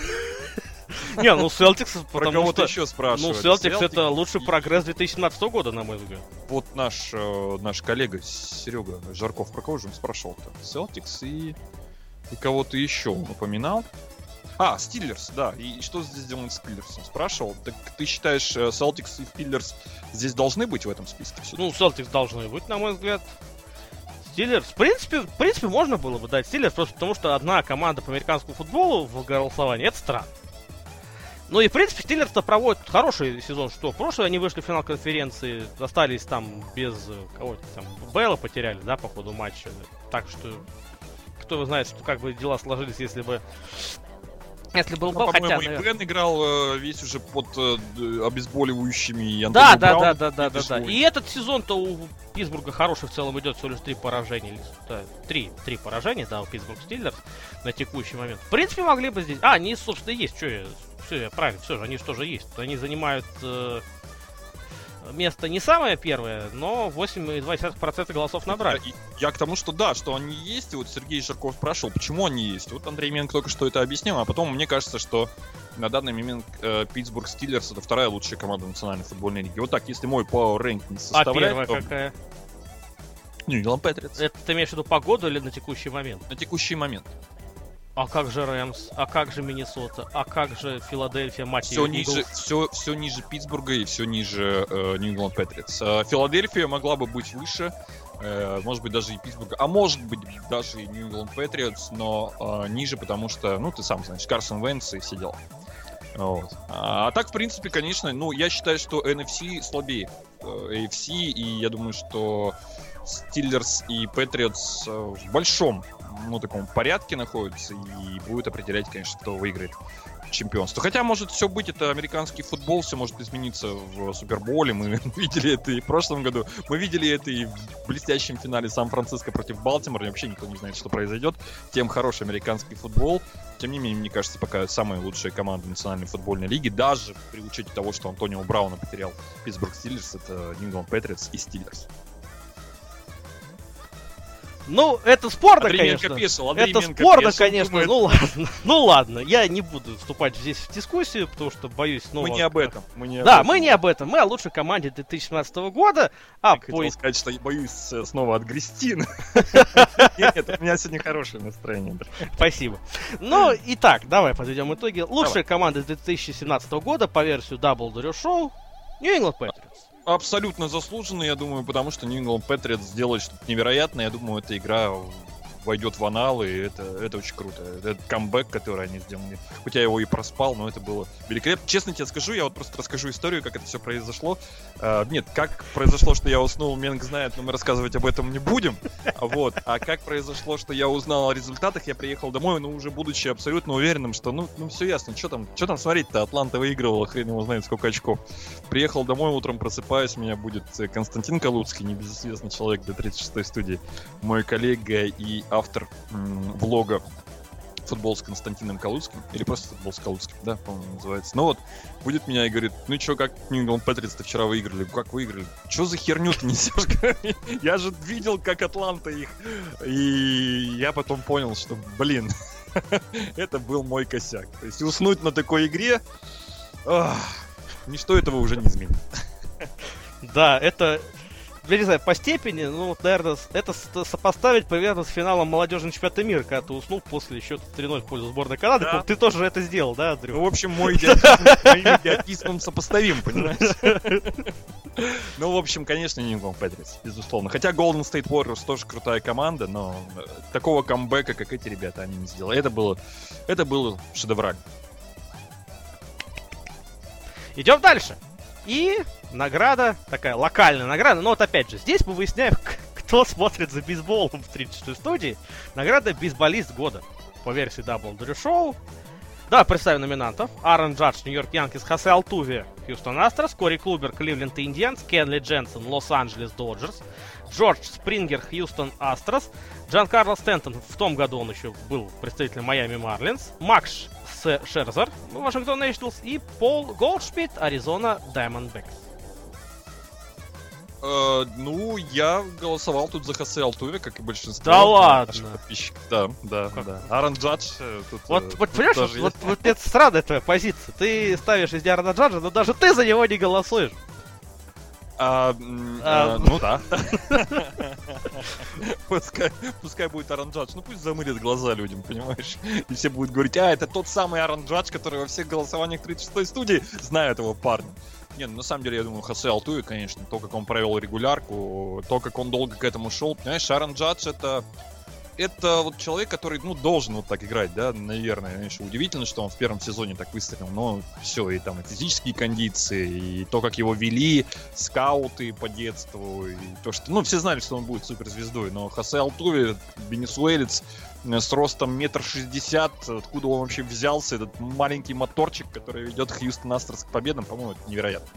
Не, ну Celtics, про кого-то еще спрашивали. Ну, Celtics это лучший прогресс 2017 года, на мой взгляд. Вот наш коллега Серега Жарков, про кого же он спрашивал-то? Celtics и кого-то еще он упоминал. Steelers, да. И что здесь делают Steelers? Он спрашивал. Так ты считаешь, Celtics и Steelers здесь должны быть в этом списке? Ну, Celtics должны быть, на мой взгляд. Steelers, в принципе, можно было бы дать Steelers, просто потому что одна команда по американскому футболу в голосовании, это странно. Ну и, в принципе, Steelers-то проводят хороший сезон, что в прошлое они вышли в финал конференции, остались там без кого-то там, Белла потеряли, да, по ходу матча. Так что, кто знает, что как бы дела сложились, если бы был Белл, хотя... По-моему, и Бен играл весь уже под обезболивающими, и Да. И этот сезон-то у Питтсбурга хороший в целом идет, всего лишь 3 поражения. Три поражения, да, у Питтсбург Steelers на текущий момент. В принципе, могли бы здесь... они, собственно, есть, Все, правильно, все же, они что же есть. Они занимают место не самое первое, но 8,2% голосов набрали. Я к тому, что да, что они есть. И вот Сергей Жарков спрашивал, почему они есть. Вот Андрей Менк только что это объяснил, а потом мне кажется, что на данный момент Питтсбург Стиллерс это вторая лучшая команда национальной футбольной лиги. Вот так, если мой Power Rank не составляет... А первая какая? New England Patriots. Это ты имеешь в виду погоду или на текущий момент? На текущий момент. А как же Рэмс? А как же Миннесота? А как же Филадельфия, мать все ниже, все ниже Питтсбурга и все ниже New England Patriots. Филадельфия могла бы быть выше, может быть даже и Питтсбурга, а может быть даже и New England Patriots, но ниже, потому что, ты сам знаешь, Карсон Венц и все дела. Вот. А так, в принципе, конечно, я считаю, что NFC слабее AFC, и я думаю, что Steelers и Patriots в большом таком порядке находятся и будет определять, конечно, кто выиграет чемпионство. Хотя может все быть, это американский футбол, все может измениться в Суперболе. Мы видели это и в прошлом году, мы видели это и в блестящем финале Сан-Франциско против Балтимора. И вообще никто не знает, что произойдет. Тем хороший американский футбол. Тем не менее, мне кажется, пока самая лучшая команда национальной футбольной лиги, даже при учете того, что Антонио Брауна потерял Питтсбург Стиллерс, это New England Patriots и Steelers. Это спорно, Андрей конечно. Это спорно, конечно. Ну ладно, я не буду вступать здесь в дискуссию, потому что боюсь снова... Мы не об этом. Мы не об этом. Мы о лучшей команде 2017 года. Я хотел сказать, что я боюсь снова отгрести. Нет, у меня сегодня хорошее настроение. Спасибо. Итак, давай подведем итоги. Лучшая команда 2017 года по версию Double Dare Show New England Patriots. Абсолютно заслуженно, я думаю, потому что New England Patriots сделали что-то невероятное. Я думаю, эта игра войдет в аналы, и это очень круто. Это камбэк, который они сделали. Хотя я его и проспал, но это было великолепно. Честно тебе скажу, я вот просто расскажу историю, как это все произошло. Нет, как произошло, что я уснул, Менг знает, но мы рассказывать об этом не будем. Вот. А как произошло, что я узнал о результатах, я приехал домой, но уже будучи абсолютно уверенным, что ну все ясно, что там смотреть-то, Атланта выигрывала, хрен его знает сколько очков. Приехал домой, утром просыпаюсь, меня будет Константин Калуцкий, небезызвестный человек до 36-й студии, мой коллега и автор влога «Футбол с Константином Калуцким», или просто «Футбол с Калуцким», да, по-моему, называется. Ну вот, будет меня и говорит, ну чё, как New England Patriots-то вчера выиграли? Как выиграли? Чё за херню ты несешь? Я же видел, как Атланта их. И я потом понял, что, блин, это был мой косяк. То есть уснуть на такой игре, ничто этого уже не изменит. Да, это, я не знаю, по степени, ну, вот, наверное, это сопоставить примерно с финалом молодежного чемпионата мира, когда ты уснул после счета 3-0 в пользу сборной Канады. Да. Ты тоже это сделал, да, Андрю? Ну, в общем, мой идиотизм сопоставим, понимаешь? Ну, в общем, конечно, New England Patriots, безусловно. Хотя Golden State Warriors тоже крутая команда, но такого камбэка, как эти ребята, они не сделали. Это было шедеврально. Идем дальше. И награда, такая локальная награда. Но вот опять же, здесь мы выясняем, кто смотрит за бейсболом в 36-й студии. Награда «Бейсболист года» по версии W Show. Да, представим номинантов. Аарон Джадж, Нью-Йорк Янкис, Хосе Алтуви, Хьюстон Астрос, Кори Клубер, Кливленд Индианс, Кенли Дженсен, Лос-Анджелес Доджерс, Джордж Спрингер, Хьюстон Астрос, Джанкарло Стэнтон, в том году он еще был представителем Майами Марлинс, Макс Шерзер, Вашингтон Нэшнлс и Пол Голдшмидт, Аризона Даймондбэкс. Ну, я голосовал тут за Хосе Алтуви, как и большинство. Да ладно? Наших подписчиков. Да. Аарон Джадж тут... Вот понимаешь, вот мне странная твоя позиция. Ты ставишь везде Аарона Джаджа, но даже ты за него не голосуешь. Ну да. Пускай будет Аарон Джадж. Ну пусть замылит глаза людям, понимаешь? И все будут говорить, это тот самый Аарон Джадж, который во всех голосованиях 36-й студии знает этого парня. Не, ну на самом деле, я думаю, Хосе Алтуви, конечно, то, как он провел регулярку, то, как он долго к этому шел. Понимаешь, Аарон Джадж это вот человек, который, должен вот так играть, да, наверное. Конечно, удивительно, что он в первом сезоне так выстрелил, но все, и там и физические кондиции, и то, как его вели скауты по детству, и то, что, все знали, что он будет суперзвездой, но Хосе Алтуви, венесуэлец, с ростом 1,60 м, откуда он вообще взялся, этот маленький моторчик, который ведет Хьюстон Астрос к победам, по-моему, это невероятно.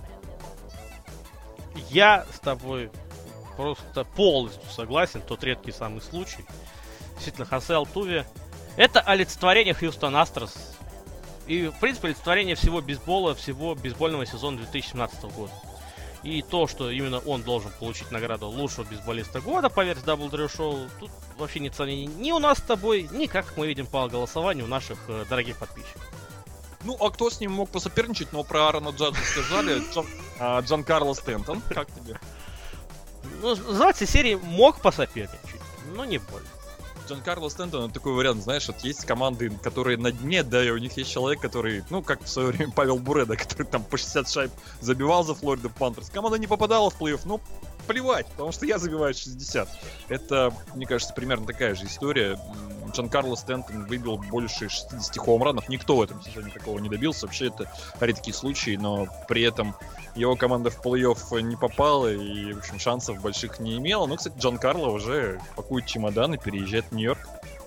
Я с тобой просто полностью согласен, тот редкий самый случай. Действительно, Хосе Алтуви — это олицетворение Хьюстон Астрос. И, в принципе, олицетворение всего бейсбола, всего бейсбольного сезона 2017 года. И то, что именно он должен получить награду лучшего бейсболиста года по версии W Show, тут вообще нет сомнений ни у нас с тобой, ни, как мы видим по голосованию, у наших дорогих подписчиков. Ну, а кто с ним мог посоперничать? Но про Аарона Джаджа сказали. Джанкарло Стэнтон, как тебе? Ну, называется серии «Мог посоперничать», но не более. Джанкарло Стэнтон — это такой вариант, знаешь, вот есть команды, которые на дне, да, и у них есть человек, который, как в свое время Павел Буреда, который там по 60 шайб забивал за Флорида Пантерс. Команда не попадала в плей-офф, плевать, потому что я забиваю 60. Это, мне кажется, примерно такая же история. Джанкарло Стэнтон выбил больше 60 хоумранов, никто в этом сезоне такого не добился. Вообще это редкий случай, но при этом его команда в плей-офф не попала и, в общем, шансов больших не имела. Но, кстати, Джанкарло уже пакует чемодан и переезжает в Нью-Йорк.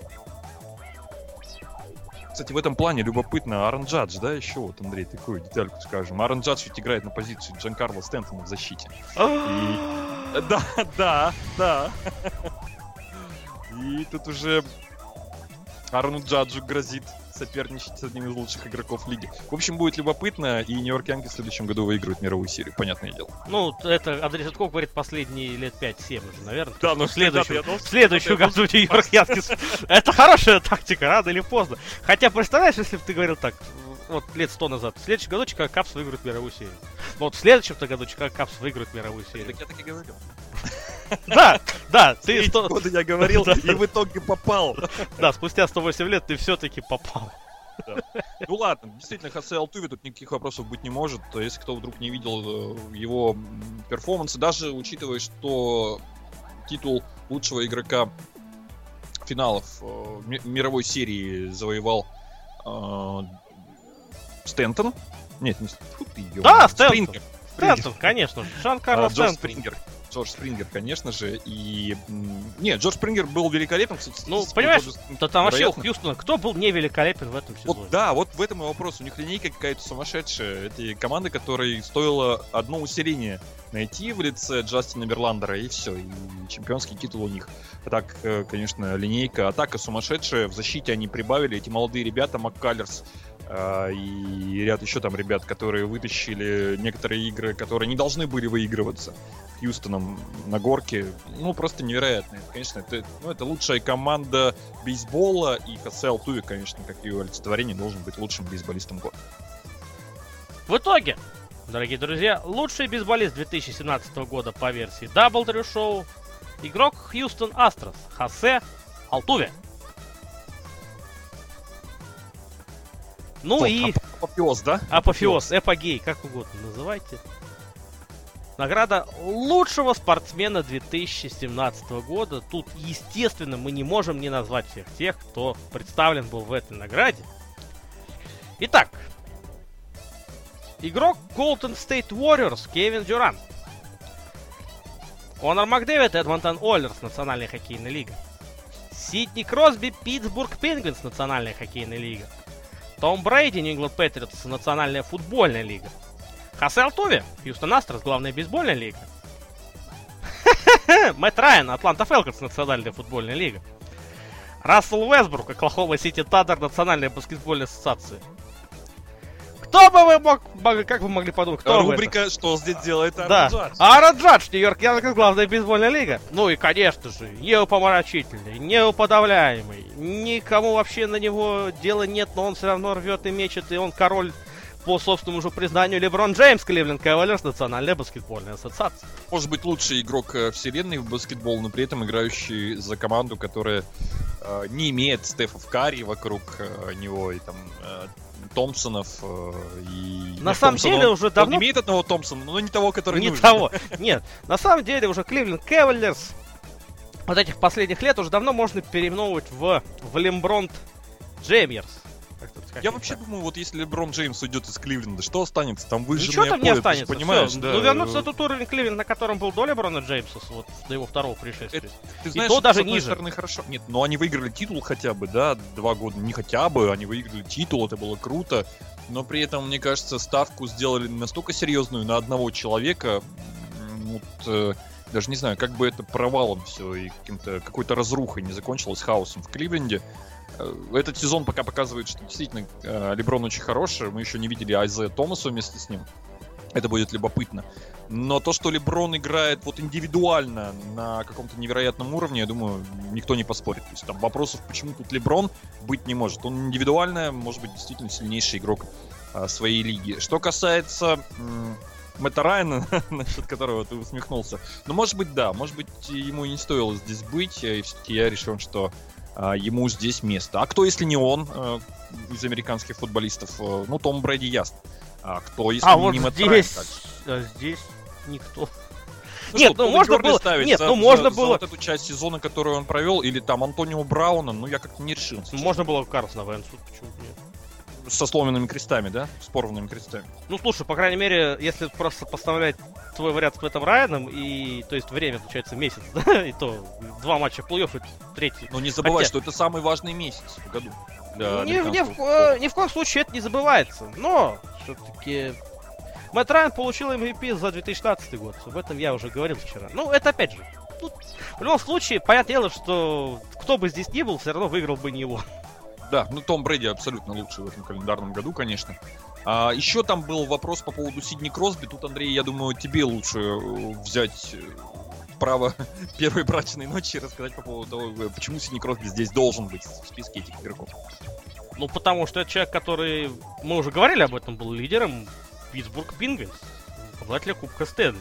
Кстати, в этом плане любопытно Аарон Джадж, да, еще вот, Андрей, такую детальку скажем. Аарон Джадж ведь играет на позиции Джанкарло Стэнтона в защите. Да. И тут уже Аарону Джаджу грозит соперничать с одним из лучших игроков лиги. В общем, будет любопытно, и Нью-Йорк Янкис в следующем году выиграют мировую серию, понятное дело. Это Андрей Житков говорит последние лет 5-7 уже, наверное. Да, в следующем году Нью-Йорк Янкис. Это хорошая тактика, рано или поздно. Хотя, представляешь, если бы ты говорил так, вот лет 100 назад, в следующем году Чикаго Капс выиграют мировую серию. Но вот в следующем году Чикаго Капс выиграют мировую серию. Так я так и говорил. Да, ты эти годы я говорил, и в итоге попал. Да, спустя 108 лет ты все-таки попал. Да. Ну ладно, действительно, Хосе Алтуви, тут никаких вопросов быть не может. Если кто вдруг не видел его перформансы, даже учитывая, что титул лучшего игрока финалов мировой серии завоевал Стентон. Нет, не Стентон. Да, Спрингер. Стентон, конечно же. Жан-Карло Джордж Стентон. Спрингер, конечно же. И... Нет, Джордж Спрингер был великолепен, кстати. Ну, понимаешь, да там вообще у вероятно. Хьюстона кто был не великолепен в этом сезоне? Вот да, вот в этом и вопрос. У них линейка какая-то сумасшедшая. Это команда, которой стоило одно усиление найти в лице Джастина Верландера, и все. И чемпионский титул у них. А так, конечно, линейка, атака сумасшедшая. В защите они прибавили. Эти молодые ребята, МакКаллерс и ряд еще там ребят, которые вытащили некоторые игры, которые не должны были выигрываться Хьюстоном на горке. Ну, просто невероятно. Конечно, это лучшая команда бейсбола, и Хосе Алтуви, конечно, как ее олицетворение, должен быть лучшим бейсболистом года. В итоге, дорогие друзья, лучший бейсболист 2017 года по версии Doubletree Show — игрок Хьюстон Астрос Хосе Алтуви. Ну и Апофеоз, да? апофеоз, эпогей, как угодно называйте. Награда лучшего спортсмена 2017 года. Тут, естественно, мы не можем не назвать всех тех, кто представлен был в этой награде. Итак, игрок Golden State Warriors Кевин Дюрант. Конор Макдэвид, Эдмонтон Ойлерс, Национальная хоккейная лига. Сидни Кросби, Питтсбург Пингвинс, Национальная хоккейная лига. Том Брейди, Нью Ингланд Патриотс, Национальная футбольная лига. Хосе Алтуви, Хьюстон Астрос, главная бейсбольная лига. Мэтт Райан, Атланта Фелконс, Национальная футбольная лига. Рассел Уэсбрук, Оклахома Сити Тандер, Национальная баскетбольная ассоциация. Кто бы вы как вы могли подумать, кто Рубрика «Что здесь делает Аарон да. Джадж?» Аарон Джадж, Нью-Йорк Янкис, главная бейсбольная лига. Ну и, конечно же, неупомрачительный, неуподавляемый. Никому вообще на него дела нет, но он все равно рвет и мечет, и он король, по собственному же признанию, Леброн Джеймс, Кливленд Кавальерс, Национальная баскетбольная ассоциация. Может быть, лучший игрок вселенной в баскетбол, но при этом играющий за команду, которая не имеет Стефов Карри вокруг него и там Томпсонов и... На самом деле уже давно... Он имеет одного Томпсона, но не того, который не нужен. того. Нет, на самом деле уже Кливленд Кавальерс вот этих последних лет уже давно можно переименовывать в Лембронт Джеймерс. Я вообще думаю, вот если Леброн Джеймс уйдет из Кливленда, что останется? Там выжженное Ничего там не поле, останется. ты понимаешь, Всё. да. Ну, вернуться на тот уровень Кливленда, на котором был до Леброна Джеймса, вот до его второго пришествия. Ты знаешь, то это, даже с одной ниже. стороны, хорошо. Нет, но они выиграли титул хотя бы, да, 2 года. Не хотя бы, они выиграли титул, это было круто. Но при этом, мне кажется, ставку сделали настолько серьезную на одного человека. Вот, даже не знаю, как бы это провалом все и какой-то разрухой не закончилось, хаосом в Кливленде. Этот сезон пока показывает, что действительно Леброн очень хороший. Мы еще не видели Айзея Томаса вместе с ним. Это будет любопытно. Но то, что Леброн играет вот индивидуально на каком-то невероятном уровне, я думаю, никто не поспорит. То есть там вопросов, почему тут Леброн, быть не может. Он индивидуально, может быть, действительно сильнейший игрок своей лиги. Что касается Мэтта Райана, насчет которого ты усмехнулся, ну, может быть, да. Может быть, ему и не стоило здесь быть. И все-таки я решил, что ему здесь место. А кто, если не он, из американских футболистов? Ну, Том Брэди ясно. А кто, если вот не Мэтт здесь, Райан? здесь никто. Ну Нет, что, ну можно было. ставить Нет, за, ну можно за было. вот эту часть сезона, которую он провел, или там Антонио Брауна, ну я как-то не решил. Можно было Карлсона Венсу, почему нет? Со сломанными крестами, да? С порванными крестами. Ну слушай, по крайней мере, если просто поставлять твой вариант с Мэттом Райаном, и то есть время, получается, месяц, да, и то 2 матча в плей-офф, и 3. Но не забывай, Хотя- что это самый важный месяц в году. Для Ни американского футбола. в коем случае это не забывается. Но все-таки Мэтт Райан получил MVP за 2016 год. Об этом я уже говорил вчера. Ну, это опять же. В любом случае, понятное дело, что кто бы здесь ни был, все равно выиграл бы не его. Да, ну Том Брэди абсолютно лучший в этом календарном году, конечно. Еще там был вопрос по поводу Сидни Кросби. Тут, Андрей, я думаю, тебе лучше взять право первой брачной ночи и рассказать по поводу того, почему Сидни Кросби здесь должен быть в списке этих игроков. Ну, потому что это человек, который, мы уже говорили об этом, был лидером Питтсбург Пингвинс, обладателя Кубка Стэнли.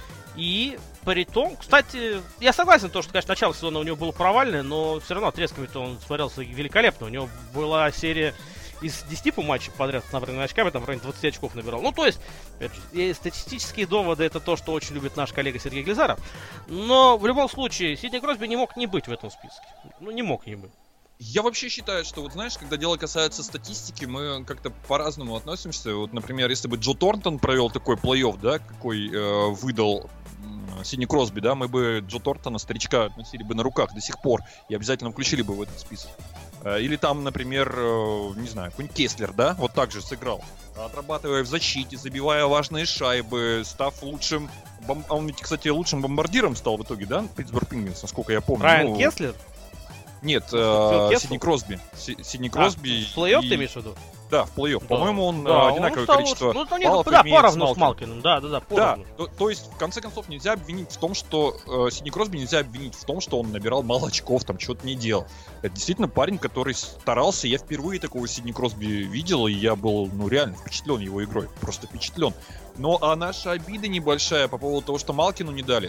И при том, кстати, я согласен, что, конечно, начало сезона у него было провальное, но все равно отрезками-то он смотрелся великолепно. У него была серия из 10 матчей подряд с набранными очками, там в районе 20 очков набирал. Ну, то есть, опять же, и статистические доводы — это то, что очень любит наш коллега Сергей Глизаров. Но в любом случае, Сидни Кросби не мог не быть в этом списке. Ну, не мог не быть. Я вообще считаю, что вот знаешь, когда дело касается статистики, мы как-то по-разному относимся. Вот, например, если бы Джо Торнтон провел такой плей-офф, да, какой выдал Сидни Кросби, да, мы бы Джо Торнтона, старичка, носили бы на руках до сих пор и обязательно включили бы в этот список. Или там, например, не знаю, какой-нибудь Кеслер, да, вот так же сыграл, отрабатывая в защите, забивая важные шайбы, став лучшим... Он ведь, кстати, лучшим бомбардиром стал в итоге, да, Питтсбург Пингвинс, насколько я помню. Райан Кеслер? Нет, Сидни Кросби. Сидни Кросби. В плей-офф ты имеешь в виду? Да, в плей-офф. Да. По-моему, он Да, одинаковое стал количество лучше. Ну, баллов да, имеет поровну с Малкиным. Малкиным. Да, Да, поровну. то есть, в конце концов, нельзя обвинить в том, что Сидни Кросби нельзя обвинить в том, что он набирал мало очков, там, что-то не делал. Это действительно парень, который старался. Я впервые такого Сидни Кросби видел, и я был, ну, реально впечатлен его игрой. Просто впечатлен. Но а наша обида небольшая по поводу того, что Малкину не дали.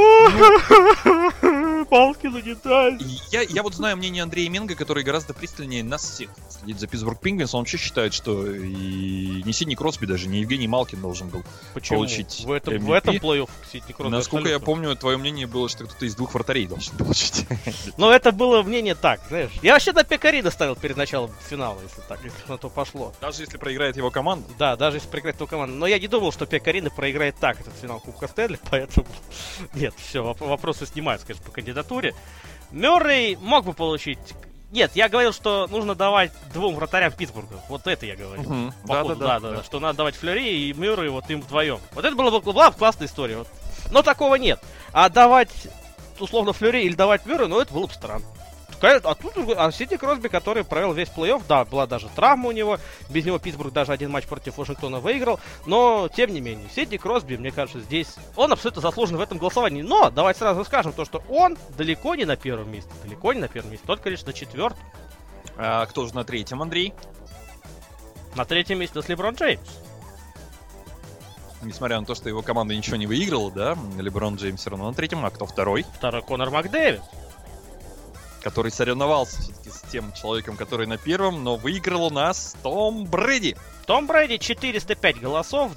Малкину не дали. Я вот знаю мнение Андрея Менга, который гораздо пристальнее нас всех следит за Питтсбург Пингвинс. Он вообще считает, что и не Сидни Кросби даже, не Евгений Малкин должен был получить В этом MVP. плей-офф Сидни Кросби Насколько я абсолютно. помню, твое мнение было, что кто-то из двух вратарей должен получить. Но это было мнение так, знаешь. Я вообще на Пекарина ставил перед началом финала, если так, если на то пошло. Даже если проиграет его команда. Да, даже если проиграет его команда. Но я не думал, что Пекарина проиграет так этот финал Кубка Стэнли, поэтому... Нет, все, вопросы снимаются, конечно, по кандидатуре. Мюррей мог бы получить... Нет, я говорил, что нужно давать двум вратарям Питтсбурга. Вот это я говорил. По ходу, да. Что надо давать Флeury и Мюррей вот им вдвоем. Вот это была бы классная история. Вот. Но такого нет. А давать, условно, Флeury или давать Мюррей, ну это было бы странно. А тут Сидни Кросби, который провел весь плей-офф, да, была даже травма у него, без него Питтсбург даже один матч против Вашингтона выиграл, но, тем не менее, Сидни Кросби, мне кажется, здесь, он абсолютно заслужен в этом голосовании, но давайте сразу скажем то, что он далеко не на первом месте, только лишь на четвертом. А кто же на третьем, Андрей? На третьем месте у нас Леброн Джеймс. Несмотря на то, что его команда ничего не выиграла, да, Леброн Джеймс все равно на третьем, а кто второй? Второй Конор Макдэвид. Который соревновался все-таки с тем человеком, который на первом, но выиграл у нас Том Брэди. Том Брэди 405 голосов,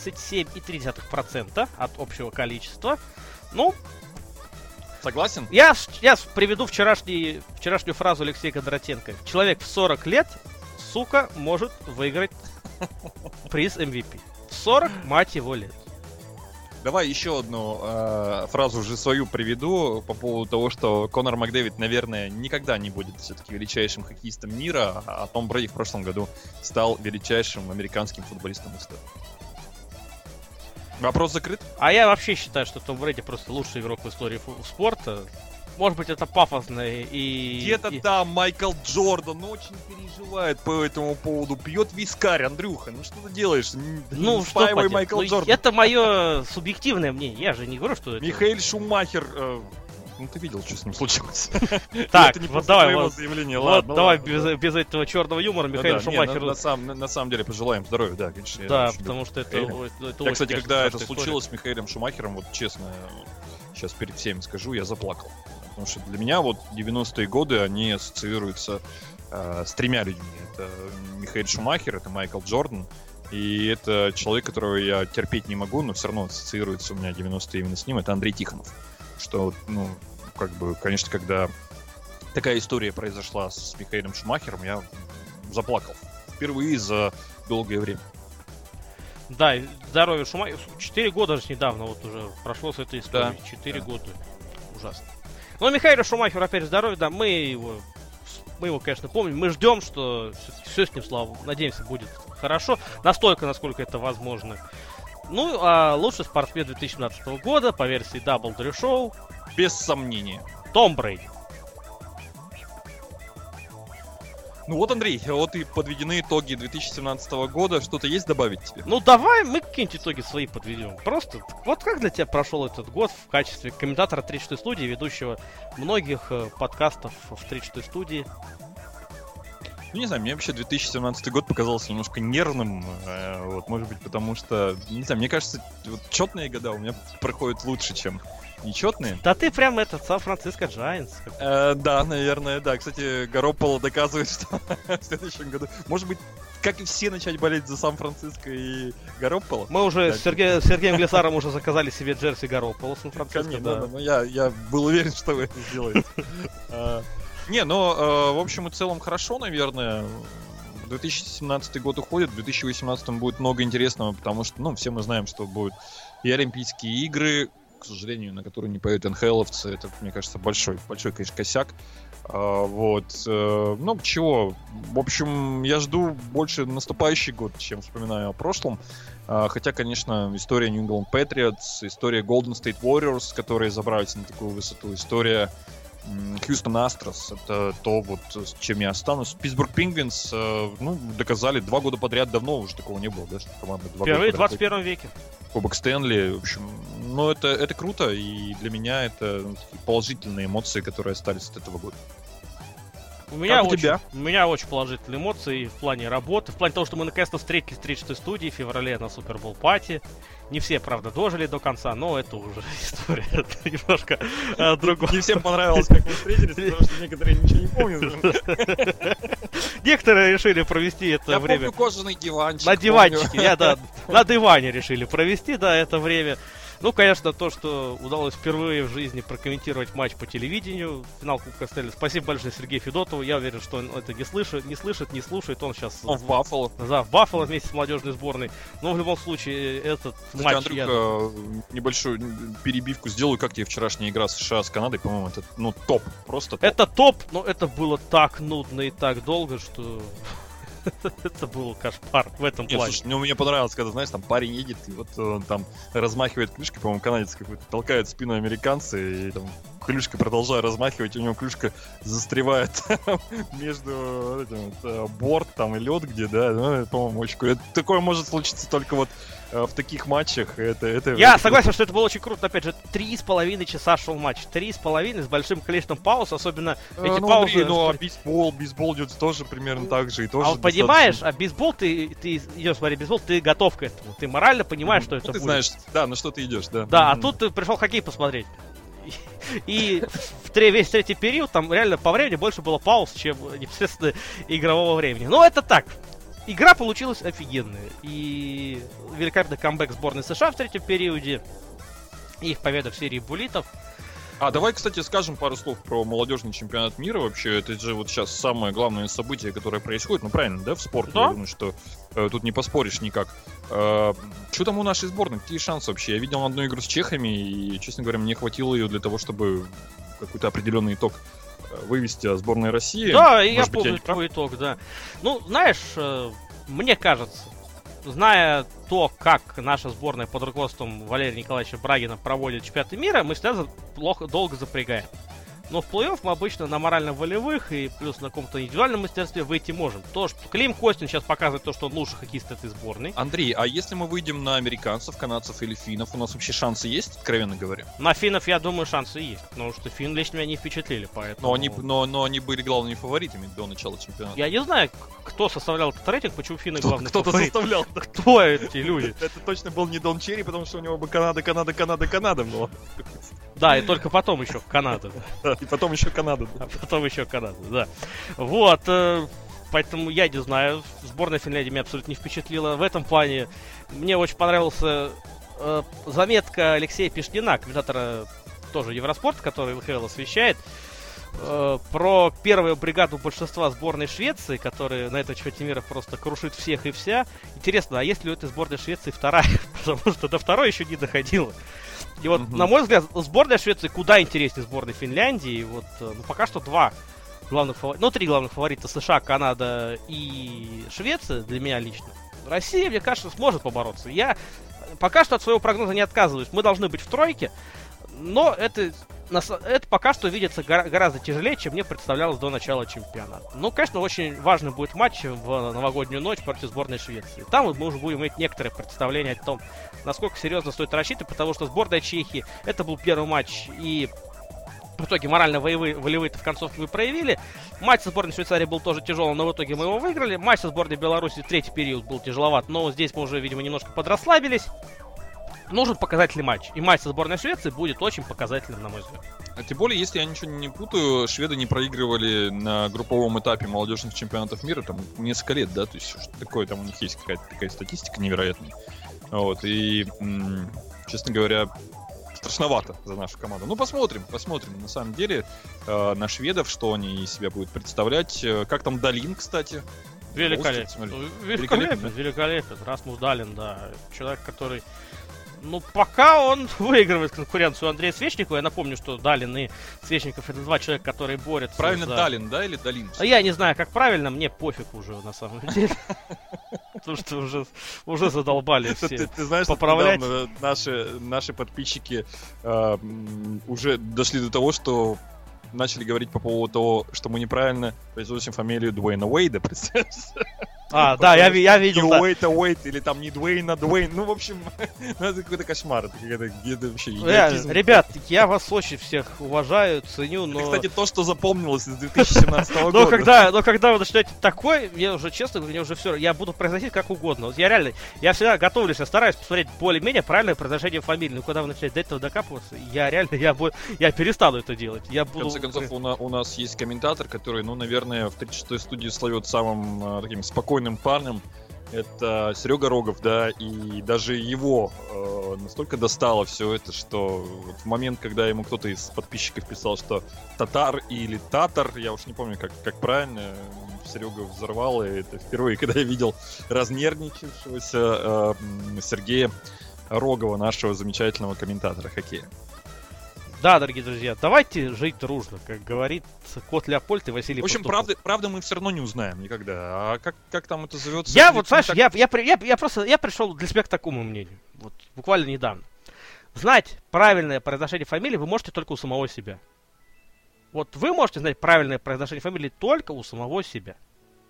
27,3% от общего количества. Ну, Согласен? я приведу вчерашнюю фразу Алексея Кондратенко. Человек в 40 лет, сука, может выиграть приз MVP. В 40, мать его, лет. Давай еще одну фразу уже свою приведу по поводу того, что Конор Макдэвид, наверное, никогда не будет все-таки величайшим хоккеистом мира, а Том Брэди в прошлом году стал величайшим американским футболистом в истории. Вопрос закрыт? А я вообще считаю, что Том Брэди просто лучший игрок в истории спорта. Может быть, это пафосно и... Где-то там Майкл Джордан очень переживает по этому поводу, пьет вискарь, Андрюха, ну что ты делаешь? Ну, что Спаивай поделать? Майкл Ну, Джордан. это мое субъективное мнение. Я же не говорю, что это... Михаэль Шумахер, ну ты видел, что с ним случилось. Так, Это не вот просто давай, твоего вот, заявления, вот ладно, давай ладно. без этого черного юмора Ну Михаилу да, не, Шумахеру. на самом деле пожелаем здоровья, да, конечно. я Да, очень потому люблю что это Михаэля. очень, Я, кстати, конечно, когда это страшная случилось с Михаилом Шумахером, вот честно, сейчас перед всеми скажу, я заплакал. Потому что для меня вот 90-е годы, они ассоциируются с тремя людьми. Это Михаэль Шумахер, это Майкл Джордан, и это человек, которого я терпеть не могу, но все равно ассоциируется у меня 90-е именно с ним, это Андрей Тихонов. Что, ну, как бы, конечно, когда такая история произошла с Михаилом Шумахером, я заплакал. Впервые за долгое время. Да, и здоровье Шумахера. 4 года же недавно вот уже прошло с этой историей. Да, 4 да. года. Ужасно. Но Михаилу Шумахеру опять здоровье, да, мы его, конечно, помним. Мы ждем, что все с ним, надеемся, будет хорошо. Настолько, насколько это возможно. Ну, а лучший спортсмен 2017 года по версии Double Drew Show Без сомнения. Том Брэди. Ну вот, Андрей, вот и подведены итоги 2017 года. Что-то есть добавить тебе? Ну, давай мы какие-нибудь итоги свои подведем. Просто, вот как для тебя прошел этот год в качестве комментатора 36-й студии, ведущего многих подкастов в 36-й студии? Ну, не знаю, мне вообще 2017 год показался немножко нервным, вот, может быть, потому что, не знаю, мне кажется, вот четные года у меня проходят лучше, чем нечетные. Да ты прям Сан-Франциско Джайантс. Да, наверное, да. Кстати, Гаропполо доказывает, что в следующем году, может быть, как и все, начать болеть за Сан-Франциско и Гаропполо. Мы уже с Сергеем Глиссаром уже заказали себе джерси Гаропполо Сан-Франциско. Конечно, да. Но я был уверен, что вы это сделаете. Не, но в общем и целом хорошо, наверное. 2017 год уходит, в 2018 будет много интересного, потому что, ну, все мы знаем, что будут и Олимпийские игры, к сожалению, на которые не поют НХЛовцы. Это, мне кажется, большой, конечно, косяк. Вот. Ну, чего? В общем, я жду больше наступающий год, чем вспоминаю о прошлом. Хотя, конечно, история New England Patriots, история Golden State Warriors, которые забрались на такую высоту, история Хьюстон Астрос, это то, вот, с чем я останусь. Питтсбург Пингвинс, ну, доказали 2 года подряд, давно уже такого не было, да, что команда 2 Впервые года в 21 веке. Кубок Стэнли, в общем, ну, это круто, и для меня это такие положительные эмоции, которые остались от этого года. У меня тебя? очень положительные эмоции в плане работы, в плане того, что мы наконец-то встретились в 36-й студии в феврале на Супербол пати. Не все, правда, дожили до конца, но это уже история немножко другого. Не всем понравилось, как мы встретились, потому что некоторые ничего не помнят. Некоторые решили провести это время... Я помню кожаный диванчик. На диванчике, на диване решили провести, да, это время. Ну, конечно, то, что удалось впервые в жизни прокомментировать матч по телевидению, финал Кубка Стэнли. Спасибо большое Сергею Федотову. Я уверен, что он это не слышит, не слушает. Он сейчас... Он в Баффало. Да, в Баффало вместе с молодежной сборной. Но в любом случае, этот матч... Андрюха, небольшую перебивку сделаю. Как тебе вчерашняя игра США с Канадой? По-моему, это, ну, топ. Просто топ. Это топ, но это было так нудно и так долго, что... Это был кошмар в этом плане. Слушай, мне понравилось, когда, знаешь, там парень едет, и вот он там размахивает клюшкой, по-моему, канадец какой-то, толкает спину американца, и там клюшкой продолжая размахивать, у него клюшка застревает между этим вот, борт там и лед где, да, ну, по-моему, очень круто. Такое может случиться только вот в таких матчах. Я согласен, что это было очень круто. Опять же, 3,5 часа шел матч. 3,5 с большим количеством пауз, особенно эти паузы... Ну, а бейсбол идет тоже примерно так же. И тоже а понимаешь, а бейсбол, ты идешь смотреть бейсбол, ты готов к этому. Ты морально понимаешь, что это ты будет. Знаешь, да, на что ты идешь, да. Да, а тут ты пришел хоккей посмотреть. И весь третий период, там реально по времени больше было пауз, чем непосредственно игрового времени. Но это так. Игра получилась офигенная. И великолепный камбэк сборной США в третьем периоде. И их победа в серии буллитов. Давай, кстати, скажем пару слов про молодежный чемпионат мира. Вообще, это же вот сейчас самое главное событие, которое происходит. Ну, правильно, да, в спорте? Да? Я думаю, что тут не поспоришь никак. Что там у нашей сборной? Какие шансы вообще? Я видел одну игру с чехами, и, честно говоря, мне хватило ее для того, чтобы какой-то определенный итог вывести о сборной России. Да, и я помню твой итог, да. Ну, знаешь, мне кажется, зная то, как наша сборная под руководством Валерия Николаевича Брагина проводит чемпионаты мира, мы всегда долго запрягаем. Но в плей-офф мы обычно на морально-волевых и плюс на каком-то индивидуальном мастерстве выйти можем. То, что Клим Костин сейчас показывает то, что он лучший хоккеист этой сборной. Андрей, а если мы выйдем на американцев, канадцев или финнов, у нас вообще шансы есть, откровенно говоря? На финнов, я думаю, шансы есть. Потому что финны лично меня не впечатлили, поэтому... Но они были главными фаворитами до начала чемпионата. Я не знаю, кто составлял этот рейтинг, почему финны главные Кто-то составлял. Кто эти люди? Это точно был не Дон Черри, потому что у него бы Канада была. Да, и только потом еще Канада. И потом еще Канада. А потом еще Канада, да. Вот, поэтому я не знаю, сборная Финляндии меня абсолютно не впечатлила. В этом плане мне очень понравилась заметка Алексея Пишнина, комментатора тоже Евроспорт, который ЛХЛ освещает, про первую бригаду большинства сборной Швеции, которая на этом чемпионате мира просто крушит всех и вся. Интересно, а есть ли у этой сборной Швеции вторая? Потому что до второй еще не доходило. И вот, на мой взгляд, сборная Швеции куда интереснее сборной Финляндии. И вот, пока что три главных фаворита: США, Канада и Швеция, для меня лично. Россия, мне кажется, сможет побороться. Я пока что от своего прогноза не отказываюсь. Мы должны быть в тройке, но это пока что видится гораздо тяжелее, чем мне представлялось до начала чемпионата. Ну, конечно, очень важный будет матч в новогоднюю ночь против сборной Швеции. Там мы уже будем иметь некоторое представление о том, насколько серьезно стоит рассчитывать, потому что сборная Чехии, это был первый матч, и В итоге морально волевые-то в концовке мы проявили. Матч со сборной Швейцарии был тоже тяжелым, но в итоге мы его выиграли. Матч со сборной Беларуси третий период был тяжеловат, но здесь мы уже, видимо, немножко подрасслабились. Нужен показательный матч. И матч со сборной Швеции будет очень показательным, на мой взгляд. А тем более, если я ничего не путаю, шведы не проигрывали на групповом этапе молодежных чемпионатов мира там несколько лет, да? То есть что такое, там у них есть какая-то такая статистика невероятная. Вот, и, честно говоря, страшновато за нашу команду. Ну, посмотрим. На самом деле, на шведов, что они из себя будут представлять. Как там Далин, кстати? Великолепен. Расмус Далин, да. Человек, который... Ну, пока он выигрывает конкуренцию Андрея Свечникова. Я напомню, что Далин и Свечников — это два человека, которые борются. Правильно, Далин, да, или Далин? Я не знаю, как правильно, мне пофиг уже, на самом деле. Потому что уже задолбали все. Ты знаешь, поправлять. Наши подписчики уже дошли до того, что начали говорить по поводу того, что мы неправильно произносим фамилию Дуэйна Уэйда, представляешь? Да, я видел, да. Уэйт, или там не Дуэйн, а Дуэйн. Ну, в общем, это какой-то кошмар. Это вообще идиотизм. Ребят, я вас очень всех уважаю, ценю, но... Это, кстати, то, что запомнилось из 2017 года. Но когда вы начнете такой, я уже честно говорю, мне уже все, я буду произносить как угодно. Вот я всегда готовлюсь, я стараюсь посмотреть более-менее правильное произношение фамилии. Но когда вы начинаете до этого докапываться, я перестану это делать. В конце концов, у нас есть комментатор, который, ну, наверное, в 36-й студии славит самым таким спокойным парнем. Это Серега Рогов, да, и даже его настолько достало все это, что вот в момент, когда ему кто-то из подписчиков писал, что татар или татар, я уж не помню, как правильно, Серега взорвал, и это впервые, когда я видел разнервничавшегося Сергея Рогова, нашего замечательного комментатора хоккея. Да, дорогие друзья, давайте жить дружно, как говорит кот Леопольд и Василий Пастухов. В общем, правда мы все равно не узнаем никогда. А как там это зовется? Я вот, знаешь, я пришел для себя к такому мнению. Вот, буквально недавно. Знать правильное произношение фамилии вы можете только у самого себя. Вот вы можете знать правильное произношение фамилии только у самого себя.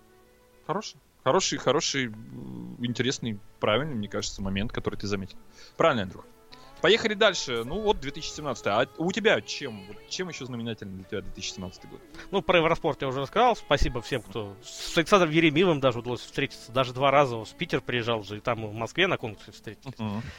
Хороший, интересный, правильный, мне кажется, момент, который ты заметил. Правильно, Андрюх. Поехали дальше. Ну вот 2017. А у тебя чем еще знаменательный для тебя 2017 год? Ну, про Евроспорт я уже рассказал. Спасибо всем, кто... С Александром Еремиловым даже удалось встретиться. Даже 2 раза в Питер приезжал же. И там в Москве на конкурсе встретились.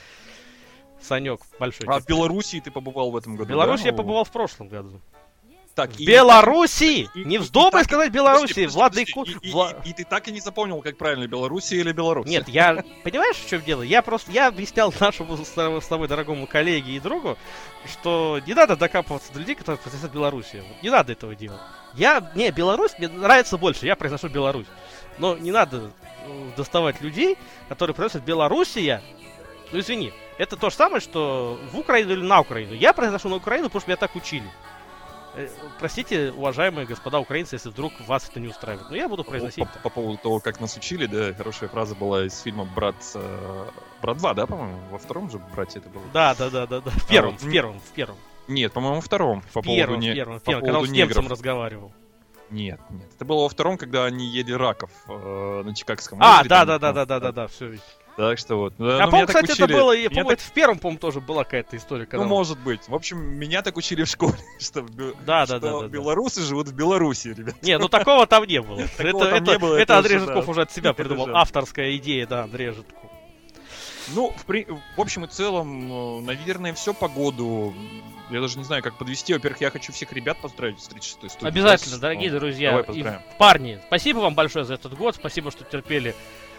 Санек большой. А в Белоруссии ты побывал в этом году? В Беларуси я побывал в прошлом году. Так, в Беларуси! Не вздумай сказать Беларуси, Владыку. И ты так и не запомнил, как правильно, Белоруссия или Беларусь? Нет, понимаешь, в чем дело? Я объяснял нашему с тобой дорогому коллеге и другу, что не надо докапываться до людей, которые произносят Белоруссию. Не надо этого делать. Беларусь мне нравится больше, я произношу Беларусь. Но не надо доставать людей, которые произносят Белоруссия. Ну извини, это то же самое, что в Украину или на Украину. Я произношу на Украину, потому что меня так учили. Простите, уважаемые господа украинцы, если вдруг вас это не устраивает. Но я буду произносить. По поводу того, как нас учили, да, хорошая фраза была из фильма «Брат 2», да, по-моему? Во втором же «Брате» это было? Да. В первом. Нет, по-моему, во втором. В первом, когда он с немцем разговаривал. Нет. Это было во втором, когда они ели раков на Чикагском озере. Да, все видите. Так что вот. По-моему, кстати, это было, это в первом, по-моему, тоже была какая-то история. Ну, может быть. В общем, меня так учили в школе, что белорусы живут в Беларуси, ребят. Не, ну такого там не было. Это Андрей Житков уже от себя придумал. Авторская идея, да, Андрея Житкова. Ну, в общем и целом, наверное, все по году. Я даже не знаю, как подвести. Во-первых, я хочу всех ребят поздравить с 36-й студией. Обязательно, дорогие друзья. И парни, спасибо вам большое за этот год. Спасибо, что терпели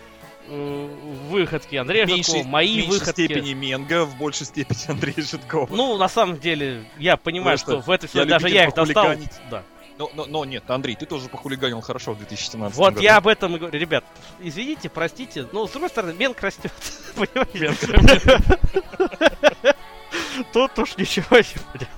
выходки Андрея Житкова, мои выходки. В меньшей степени Менга, в большей степени Андрея Житкова. Ну, на самом деле, я понимаю, что в этой даже я их достал. Да. Но нет, Андрей, ты тоже похулиганил хорошо в 2017 году. Вот я об этом и говорю. Ребят, извините, простите, но с другой стороны, Менг растет. Понимаете? Тут уж ничего не поделаешь.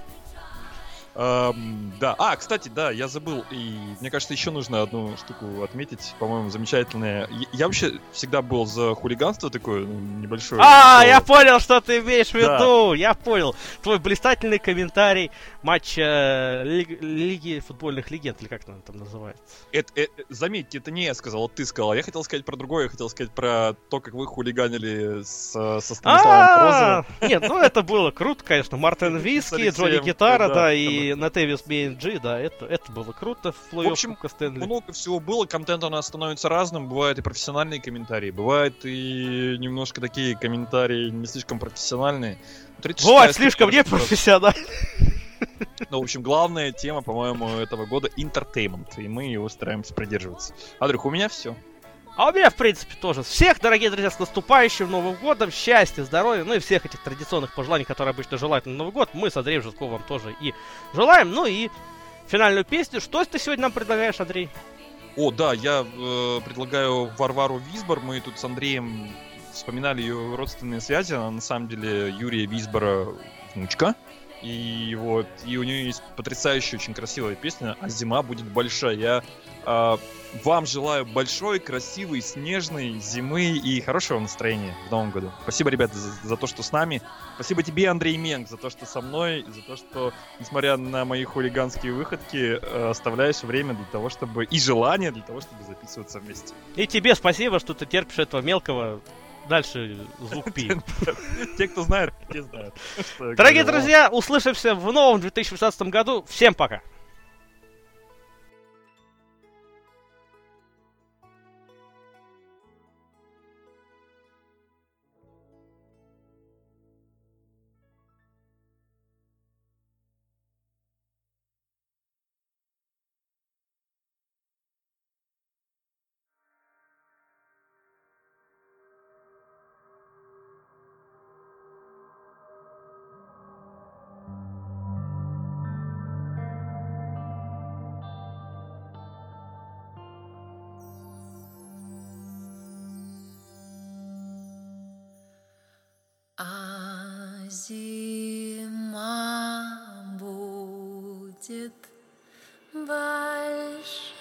Да. Кстати, да, я забыл. И мне кажется, еще нужно одну штуку отметить. По-моему, замечательная. Я вообще всегда был за хулиганство такое, небольшое. Я понял, что ты имеешь в виду. Я понял. Твой блистательный комментарий матча Лиги футбольных легенд, или как она там называется. Заметьте, это не я сказал, ты сказал. Я хотел сказать про другое. Я хотел сказать про то, как вы хулиганили со Станиславом Крозовым. Нет, это было круто, конечно. Мартин Виски, Джонни Гитара, да, и и на Тэвис BNG, да, это было круто в плей-офф В общем, Кубка Стэнли. много всего было, контент у нас становится разным, бывают и профессиональные комментарии, бывают и немножко такие комментарии не слишком профессиональные. 36-я Бывает слишком студия, непрофессионально. Ну, в общем, главная тема, по-моему, этого года — entertainment, и мы его стараемся придерживаться. Андрюх, у меня все. А у меня, в принципе, тоже. Всех, дорогие друзья, с наступающим Новым годом, счастья, здоровья, ну и всех этих традиционных пожеланий, которые обычно желают на Новый год, мы с Андреем Житковым вам тоже и желаем. Ну и финальную песню. Что ты сегодня нам предлагаешь, Андрей? О, да, я предлагаю Варвару Висбор. Мы тут с Андреем вспоминали ее родственные связи. Она на самом деле Юрия Висбора внучка. И вот, и у нее есть потрясающая, очень красивая песня «А зима будет большая». Я вам желаю большой, красивой, снежной зимы и хорошего настроения в новом году. Спасибо, ребята, за то, что с нами. Спасибо тебе, Андрей Менг, за то, что со мной, за то, что, несмотря на мои хулиганские выходки, оставляешь время для того, чтобы... и желание для того, чтобы записываться вместе. И тебе спасибо, что ты терпишь этого мелкого. Дальше звук пи. Те, кто знает, те знают. Дорогие друзья, услышимся в новом 2016 году. Всем пока. А зима будет большая.